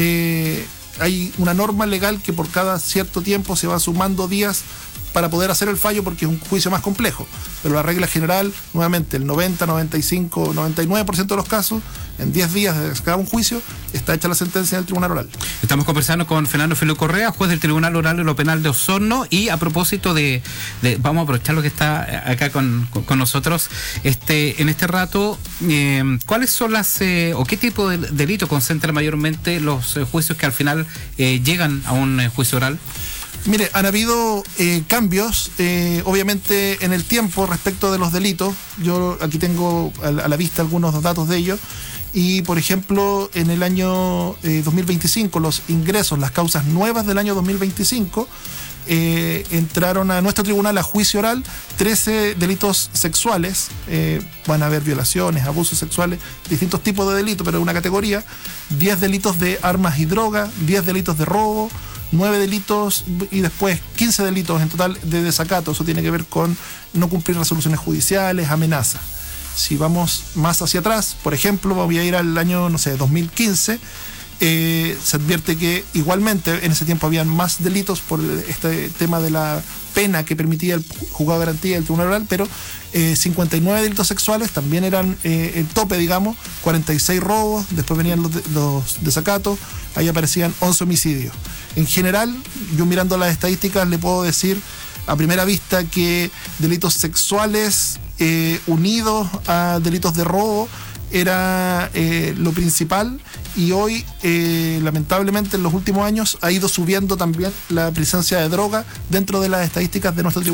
hay una norma legal que por cada cierto tiempo se va sumando días para poder hacer el fallo, porque es un juicio más complejo. Pero la regla general, nuevamente, el 90, 95, 99% de los casos, en 10 días desde que se acaba un juicio, está hecha la sentencia en el Tribunal Oral. Estamos conversando con Fernando Feliu Correa, juez del Tribunal Oral de lo Penal de Osorno, y a propósito de vamos a aprovechar lo que está acá con nosotros en este rato, ¿cuáles son o qué tipo de delito concentra mayormente los juicios que al final llegan a un juicio oral? Mire, han habido cambios, obviamente, en el tiempo respecto de los delitos. Yo aquí tengo a la vista algunos datos de ellos. Y, por ejemplo, en el año 2025, los ingresos, las causas nuevas del año 2025, entraron a nuestro tribunal a juicio oral 13 delitos sexuales. Van a haber violaciones, abusos sexuales, distintos tipos de delitos, pero una categoría. 10 delitos de armas y drogas, 10 delitos de robo, 9 delitos y después 15 delitos en total de desacato. Eso tiene que ver con no cumplir resoluciones judiciales, amenazas. Si vamos más hacia atrás, por ejemplo, voy a ir al año, 2015, se advierte que igualmente en ese tiempo habían más delitos por este tema de la pena que permitía el juzgado de garantía del Tribunal Oral, pero 59 delitos sexuales también eran el tope, digamos, 46 robos, después venían los desacatos, ahí aparecían 11 homicidios. En general, yo mirando las estadísticas le puedo decir a primera vista que delitos sexuales unidos a delitos de robo era lo principal, y hoy lamentablemente en los últimos años ha ido subiendo también la presencia de droga dentro de las estadísticas de nuestro tribunal.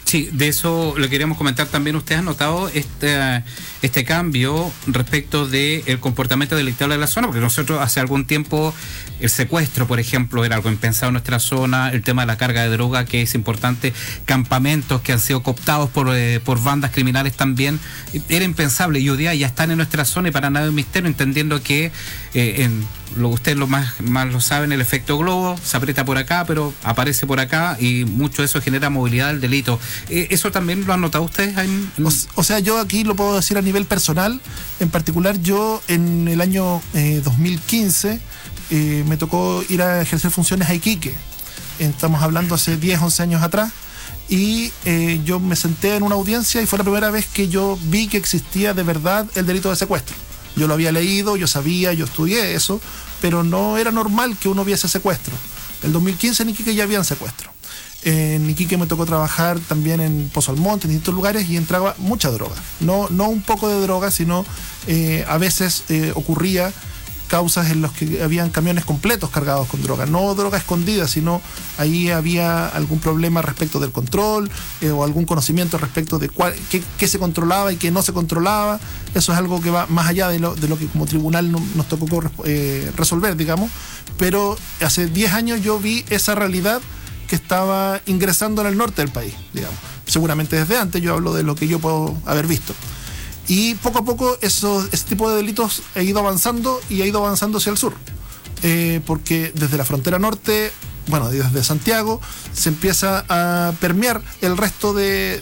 Sí, de eso le queríamos comentar también. ¿Usted ha notado este cambio respecto del comportamiento delictivo de la zona? Porque nosotros hace algún tiempo el secuestro, por ejemplo, era algo impensado en nuestra zona, el tema de la carga de droga, que es importante, campamentos que han sido cooptados por bandas criminales también, era impensable, y hoy día ya están en nuestra zona, y para nada es un misterio, entendiendo que ustedes lo más lo saben, el efecto globo, se aprieta por acá, pero aparece por acá, y mucho de eso genera movilidad del delito. ¿Eso también lo han notado ustedes? O sea, yo aquí lo puedo decir a nivel personal. En particular, yo en el año 2015 me tocó ir a ejercer funciones a Iquique. Estamos hablando hace 10, 11 años atrás. Y yo me senté en una audiencia y fue la primera vez que yo vi que existía de verdad el delito de secuestro. Yo lo había leído, yo sabía, yo estudié eso, pero no era normal que uno viese secuestro. En 2015 en Iquique ya habían secuestro. En Iquique me tocó trabajar también en Pozo Almonte, en distintos lugares, y entraba mucha droga. No un poco de droga, sino a veces ocurría causas en los que habían camiones completos cargados con droga. No droga escondida, sino ahí había algún problema respecto del control o algún conocimiento respecto de qué se controlaba y qué no se controlaba. Eso es algo que va más allá de lo que como tribunal nos tocó resolver, digamos. Pero hace 10 años yo vi esa realidad que estaba ingresando en el norte del país, digamos. Seguramente desde antes, yo hablo de lo que yo puedo haber visto. Y poco a poco ese tipo de delitos ha ido avanzando y ha ido avanzando hacia el sur. Porque desde la frontera norte, desde Santiago, se empieza a permear el resto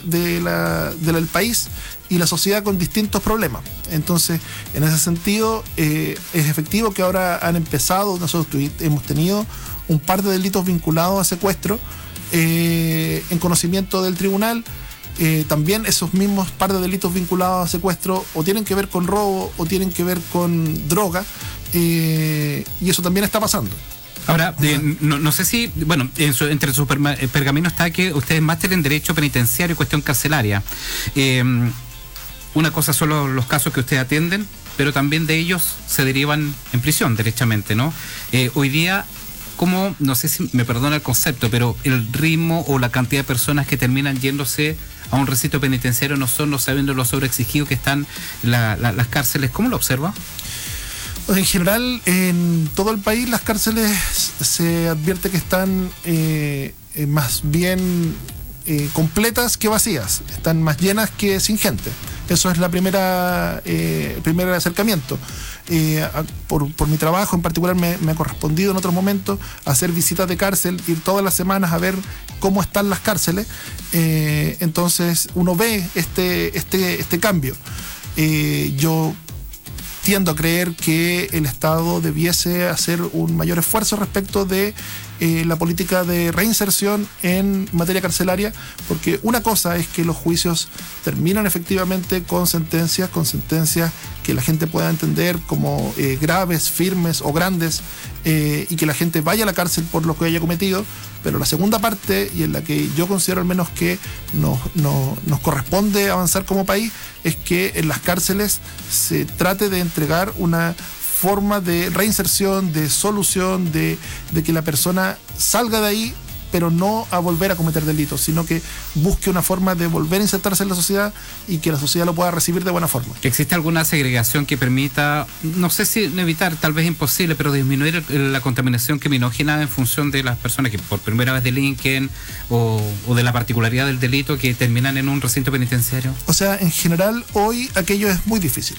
del país y la sociedad con distintos problemas. Entonces, en ese sentido, es efectivo que ahora han empezado, nosotros hemos tenido un par de delitos vinculados a secuestro en conocimiento del tribunal. También esos mismos par de delitos vinculados a secuestro o tienen que ver con robo o tienen que ver con droga, y eso también está pasando. Ahora, no sé si, entre sus pergaminos está que ustedes máster en Derecho Penitenciario y Cuestión Carcelaria. Una cosa son los casos que ustedes atienden, pero también de ellos se derivan en prisión, derechamente, ¿no? Hoy día, ¿cómo, no sé si me perdona el concepto, pero el ritmo o la cantidad de personas que terminan yéndose a un recinto penitenciario no sabiendo lo sobreexigido que están las cárceles? ¿Cómo lo observa? En general, en todo el país las cárceles se advierte que están más bien completas que vacías, están más llenas que sin gente. Eso es la primer acercamiento. Por mi trabajo en particular me ha correspondido en otros momentos hacer visitas de cárcel, ir todas las semanas a ver cómo están las cárceles. Entonces uno ve este cambio. Yo tiendo a creer que el Estado debiese hacer un mayor esfuerzo respecto de la política de reinserción en materia carcelaria, porque una cosa es que los juicios terminan efectivamente con sentencias que la gente pueda entender como graves, firmes o grandes, y que la gente vaya a la cárcel por lo que haya cometido. Pero la segunda parte, y en la que yo considero al menos que nos corresponde avanzar como país, es que en las cárceles se trate de entregar una forma de reinserción, de solución, de que la persona salga de ahí, pero no a volver a cometer delitos, sino que busque una forma de volver a insertarse en la sociedad y que la sociedad lo pueda recibir de buena forma. ¿Existe alguna segregación que permita, no sé si evitar, tal vez imposible, pero disminuir la contaminación criminógena en función de las personas que por primera vez delinquen o de la particularidad del delito que terminan en un recinto penitenciario? O sea, en general hoy aquello es muy difícil.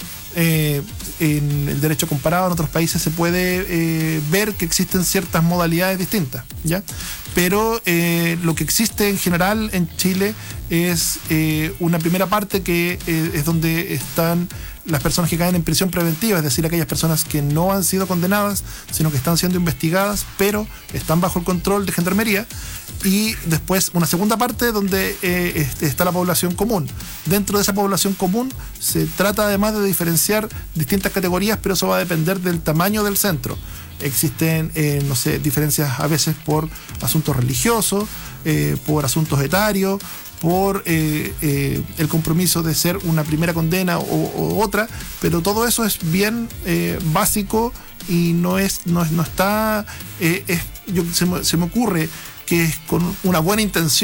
En el derecho comparado en otros países se puede ver que existen ciertas modalidades distintas, ¿ya? Pero lo que existe en general en Chile es una primera parte que es donde están las personas que caen en prisión preventiva, es decir, aquellas personas que no han sido condenadas, sino que están siendo investigadas, pero están bajo el control de Gendarmería. Y después una segunda parte donde está la población común. Dentro de esa población común se trata además de diferenciar distintas categorías, pero eso va a depender del tamaño del centro. Existen, diferencias a veces por asuntos religiosos, por asuntos etarios, por el compromiso de ser una primera condena o otra, pero todo eso es bien básico y no está... se me ocurre que con una buena intención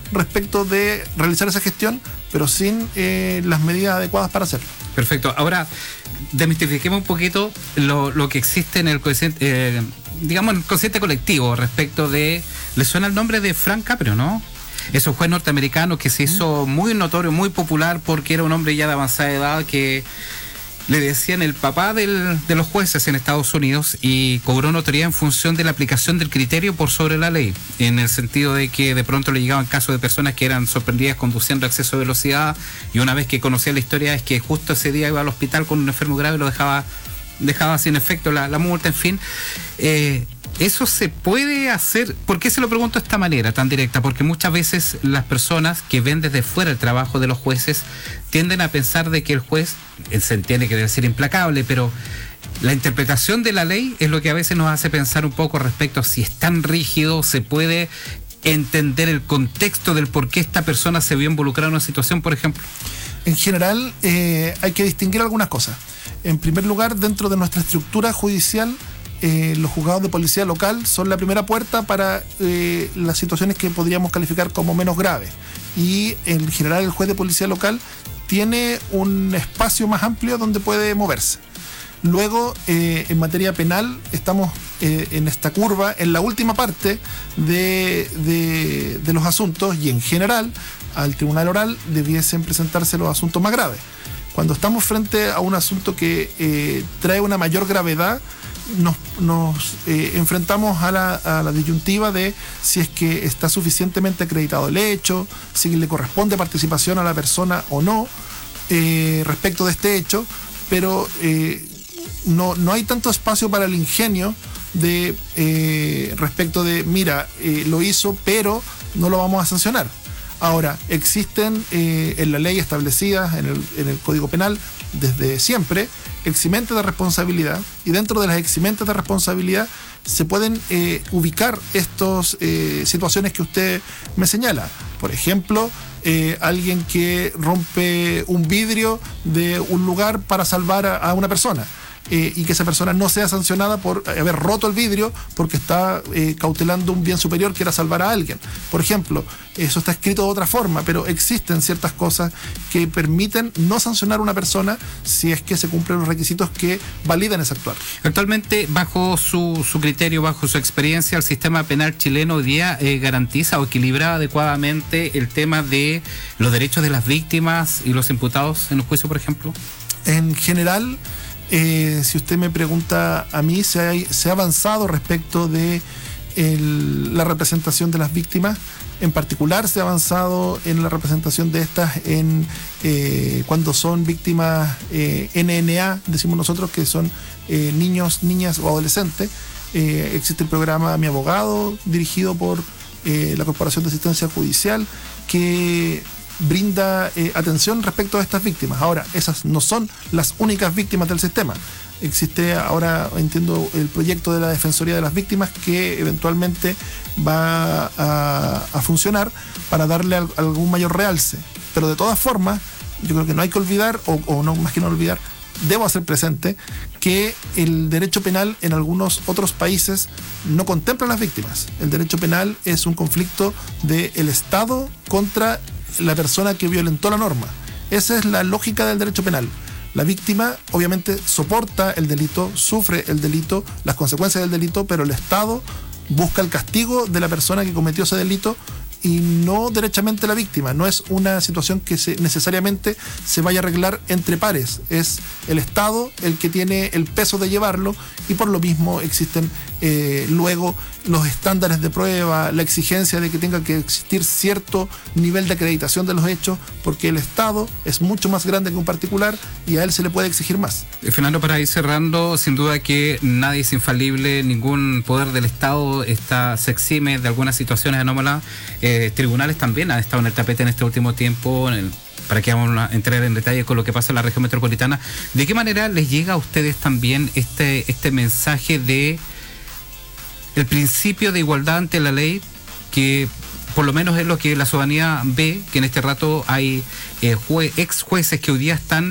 respecto de realizar esa gestión, pero sin las medidas adecuadas para hacerlo. Perfecto. Ahora, desmistifiquemos un poquito lo que existe en el consciente, digamos, en el consciente colectivo respecto de... ¿Le suena el nombre de Frank Caprio, no? Es un juez norteamericano que se hizo muy notorio, muy popular, porque era un hombre ya de avanzada edad que le decían el papá de los jueces en Estados Unidos, y cobró notoriedad en función de la aplicación del criterio por sobre la ley, en el sentido de que de pronto le llegaban casos de personas que eran sorprendidas conduciendo a exceso de velocidad, y una vez que conocía la historia es que justo ese día iba al hospital con un enfermo grave y lo dejaba sin efecto la multa, en fin. Eso se puede hacer. ¿Por qué se lo pregunto de esta manera tan directa? Porque muchas veces las personas que ven desde fuera el trabajo de los jueces tienden a pensar de que el juez, se entiende que debe ser implacable, pero la interpretación de la ley es lo que a veces nos hace pensar un poco respecto a si es tan rígido, se puede entender el contexto del por qué esta persona se vio involucrada en una situación, por ejemplo. En general, hay que distinguir algunas cosas. En primer lugar, dentro de nuestra estructura judicial, los juzgados de policía local son la primera puerta para las situaciones que podríamos calificar como menos graves, y en general el juez de policía local tiene un espacio más amplio donde puede moverse. Luego, en materia penal, estamos en esta curva, en la última parte de los asuntos, y en general al tribunal oral debiesen presentarse los asuntos más graves. Cuando estamos frente a un asunto que trae una mayor gravedad, nos enfrentamos a la disyuntiva de si es que está suficientemente acreditado el hecho, si le corresponde participación a la persona o no respecto de este hecho, pero no hay tanto espacio para el ingenio de respecto de, mira, lo hizo, pero no lo vamos a sancionar. Ahora, existen en la ley establecidas en el Código Penal desde siempre eximentes de responsabilidad, y dentro de las eximentes de responsabilidad se pueden ubicar estas situaciones que usted me señala. Por ejemplo, alguien que rompe un vidrio de un lugar para salvar a una persona. Y que esa persona no sea sancionada por haber roto el vidrio porque está cautelando un bien superior que era salvar a alguien. Por ejemplo, eso está escrito de otra forma, pero existen ciertas cosas que permiten no sancionar a una persona si es que se cumplen los requisitos que validan ese actuar. Actualmente, bajo su criterio, bajo su experiencia, el sistema penal chileno hoy día garantiza o equilibra adecuadamente el tema de los derechos de las víctimas y los imputados en un juicio, por ejemplo. En general, si usted me pregunta a mí, se ha avanzado respecto de la representación de las víctimas. En particular, se ha avanzado en la representación de estas cuando son víctimas NNA, decimos nosotros, que son niños, niñas o adolescentes. Existe el programa Mi Abogado, dirigido por la Corporación de Asistencia Judicial, que brinda atención respecto a estas víctimas. Ahora, esas no son las únicas víctimas del sistema. Existe ahora, entiendo, el proyecto de la Defensoría de las Víctimas, que eventualmente va a funcionar para darle algún mayor realce. Pero de todas formas, yo creo que no hay que olvidar, o no, más que no olvidar, debo hacer presente que el derecho penal en algunos otros países no contempla a las víctimas. El derecho penal es un conflicto del Estado contra la persona que violentó la norma. Esa es la lógica del derecho penal. La víctima obviamente soporta el delito, sufre el delito, las consecuencias del delito, pero el Estado busca el castigo de la persona que cometió ese delito y no derechamente la víctima. No es una situación que necesariamente se vaya a arreglar entre pares. Es el Estado el que tiene el peso de llevarlo, y por lo mismo existen luego los estándares de prueba, la exigencia de que tenga que existir cierto nivel de acreditación de los hechos, porque el Estado es mucho más grande que un particular y a él se le puede exigir más. Fernando, para ir cerrando, sin duda que nadie es infalible, ningún poder del Estado se exime de algunas situaciones anómalas. Tribunales también han estado en el tapete en este último tiempo, para que vamos a entrar en detalle con lo que pasa en la región metropolitana. ¿De qué manera les llega a ustedes también este mensaje de el principio de igualdad ante la ley, que por lo menos es lo que la ciudadanía ve, que en este rato hay ex jueces que hoy día están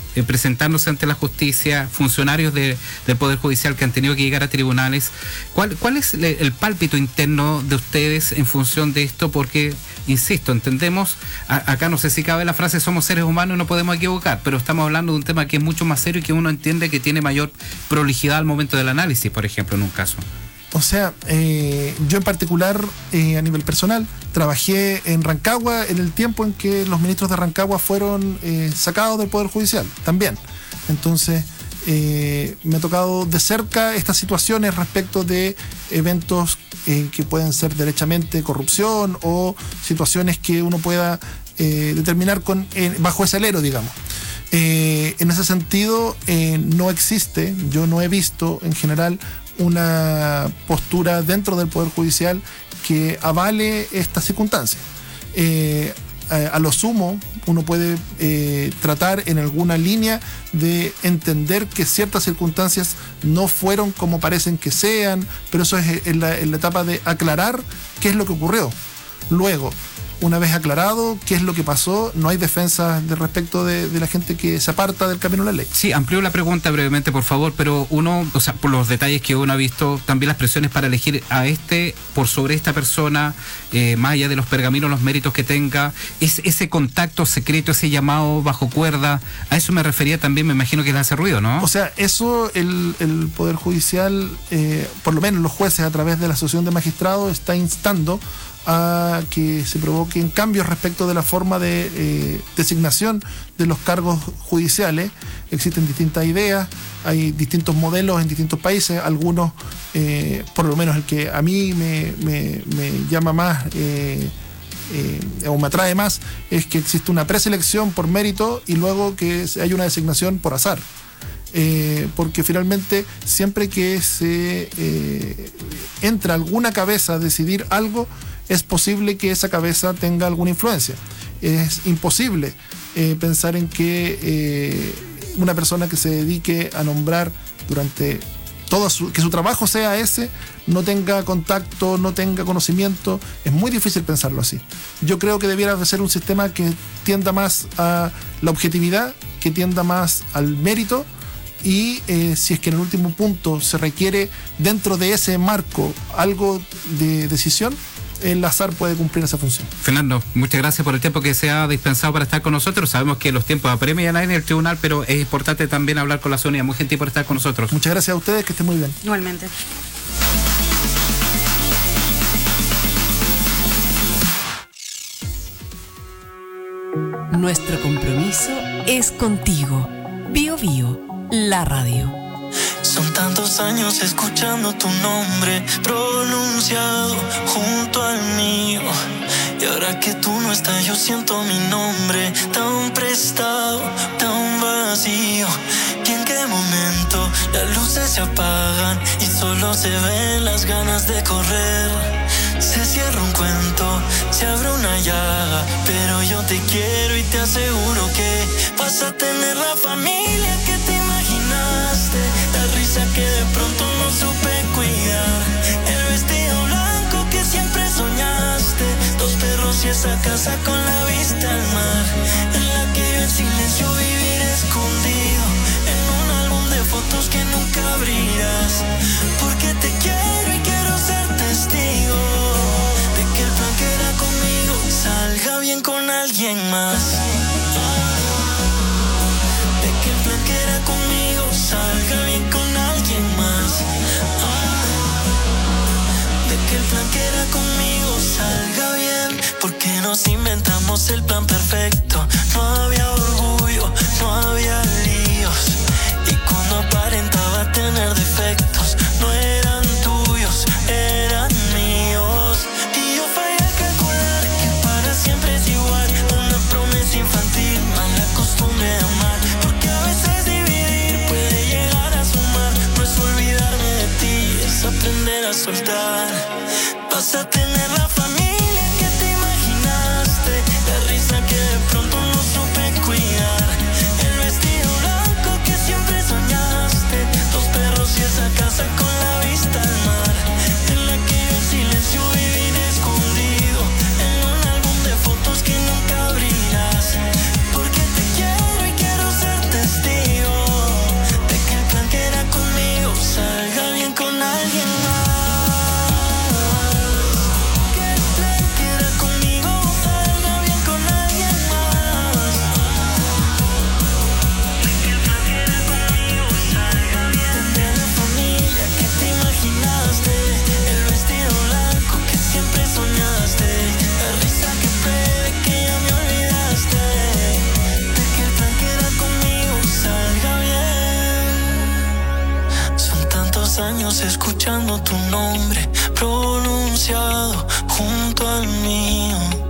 presentándose ante la justicia, funcionarios del Poder Judicial que han tenido que llegar a tribunales. ¿Cuál es el pálpito interno de ustedes en función de esto? Porque, insisto, entendemos, acá no sé si cabe la frase somos seres humanos y no podemos equivocar, pero estamos hablando de un tema que es mucho más serio y que uno entiende que tiene mayor prolijidad al momento del análisis, por ejemplo, en un caso. O sea, yo en particular, a nivel personal, trabajé en Rancagua en el tiempo en que los ministros de Rancagua fueron sacados del Poder Judicial, también. Entonces, me ha tocado de cerca estas situaciones respecto de eventos que pueden ser derechamente corrupción o situaciones que uno pueda determinar bajo ese alero, digamos. En ese sentido, no existe, yo no he visto en general una postura dentro del Poder Judicial que avale estas circunstancias. A lo sumo, uno puede tratar en alguna línea de entender que ciertas circunstancias no fueron como parecen que sean, pero eso es en la etapa de aclarar qué es lo que ocurrió. Luego, una vez aclarado qué es lo que pasó, no hay defensa de respecto de la gente que se aparta del camino de la ley. Sí, amplío la pregunta brevemente, por favor, pero uno, o sea, por los detalles que uno ha visto, también las presiones para elegir a por sobre esta persona, más allá de los pergaminos, los méritos que tenga, ese contacto secreto, ese llamado bajo cuerda, a eso me refería también, me imagino que les hace ruido, ¿no? O sea, eso el Poder Judicial, por lo menos los jueces a través de la Asociación de Magistrados, está instando a que se provoquen cambios respecto de la forma de designación de los cargos judiciales. Existen distintas ideas, hay distintos modelos en distintos países, algunos, por lo menos el que a mí me llama más o me atrae más, es que existe una preselección por mérito y luego que hay una designación por azar. Porque finalmente siempre que se entra alguna cabeza a decidir algo, es posible que esa cabeza tenga alguna influencia. Es imposible pensar en que una persona que se dedique a nombrar durante que su trabajo sea ese, no tenga contacto, no tenga conocimiento. Es muy difícil pensarlo así. Yo creo que debiera de ser un sistema que tienda más a la objetividad, que tienda más al mérito, y si es que en el último punto se requiere dentro de ese marco algo de decisión, el azar puede cumplir esa función. Fernando, muchas gracias por el tiempo que se ha dispensado para estar con nosotros. Sabemos que los tiempos apremian en el tribunal, pero es importante también hablar con la Sonia. Muy gentil por estar con nosotros. Muchas gracias a ustedes, que estén muy bien. Igualmente. Nuestro compromiso es contigo. Bio Bio, la radio. Son tantos años escuchando tu nombre pronunciado junto al mío. Y ahora que tú no estás, yo siento mi nombre tan prestado, tan vacío. Y en qué momento las luces se apagan y solo se ven las ganas de correr. Se cierra un cuento, se abre una llaga, pero yo te quiero y te aseguro que vas a tener la familia que te imaginaste, la risa que de pronto no supe cuidar, el vestido blanco que siempre soñaste, 2 perros y esa casa con la vista al mar, en la que yo en silencio viviré escondido, en un álbum de fotos que nunca abrirás, porque te quiero y quiero ser testigo de que el plan que era conmigo salga bien con alguien más. De que el plan que era conmigo salga bien con alguien más. De que el plan que era conmigo salga bien, porque nos inventamos el plan perfecto. No había orgullo, no había líos, y cuando aparentaba tener defectos, no eran tuyos, eran míos. Y yo fallé al calcular que para siempre es igual, una promesa infantil, mala costumbre de amar, porque a veces dividir puede llegar a sumar. No es olvidarme de ti, es aprender a soltar. Vas a tener la familia que te imaginaste, la risa que de pronto no supe cuidar, el vestido blanco que siempre soñaste, 2 perros y esa casa con la vista al mar, en la que yo en silencio viviré escondido, en un álbum de fotos que nunca abrirás, porque te quiero y quiero ser testigo años escuchando tu nombre pronunciado junto al mío.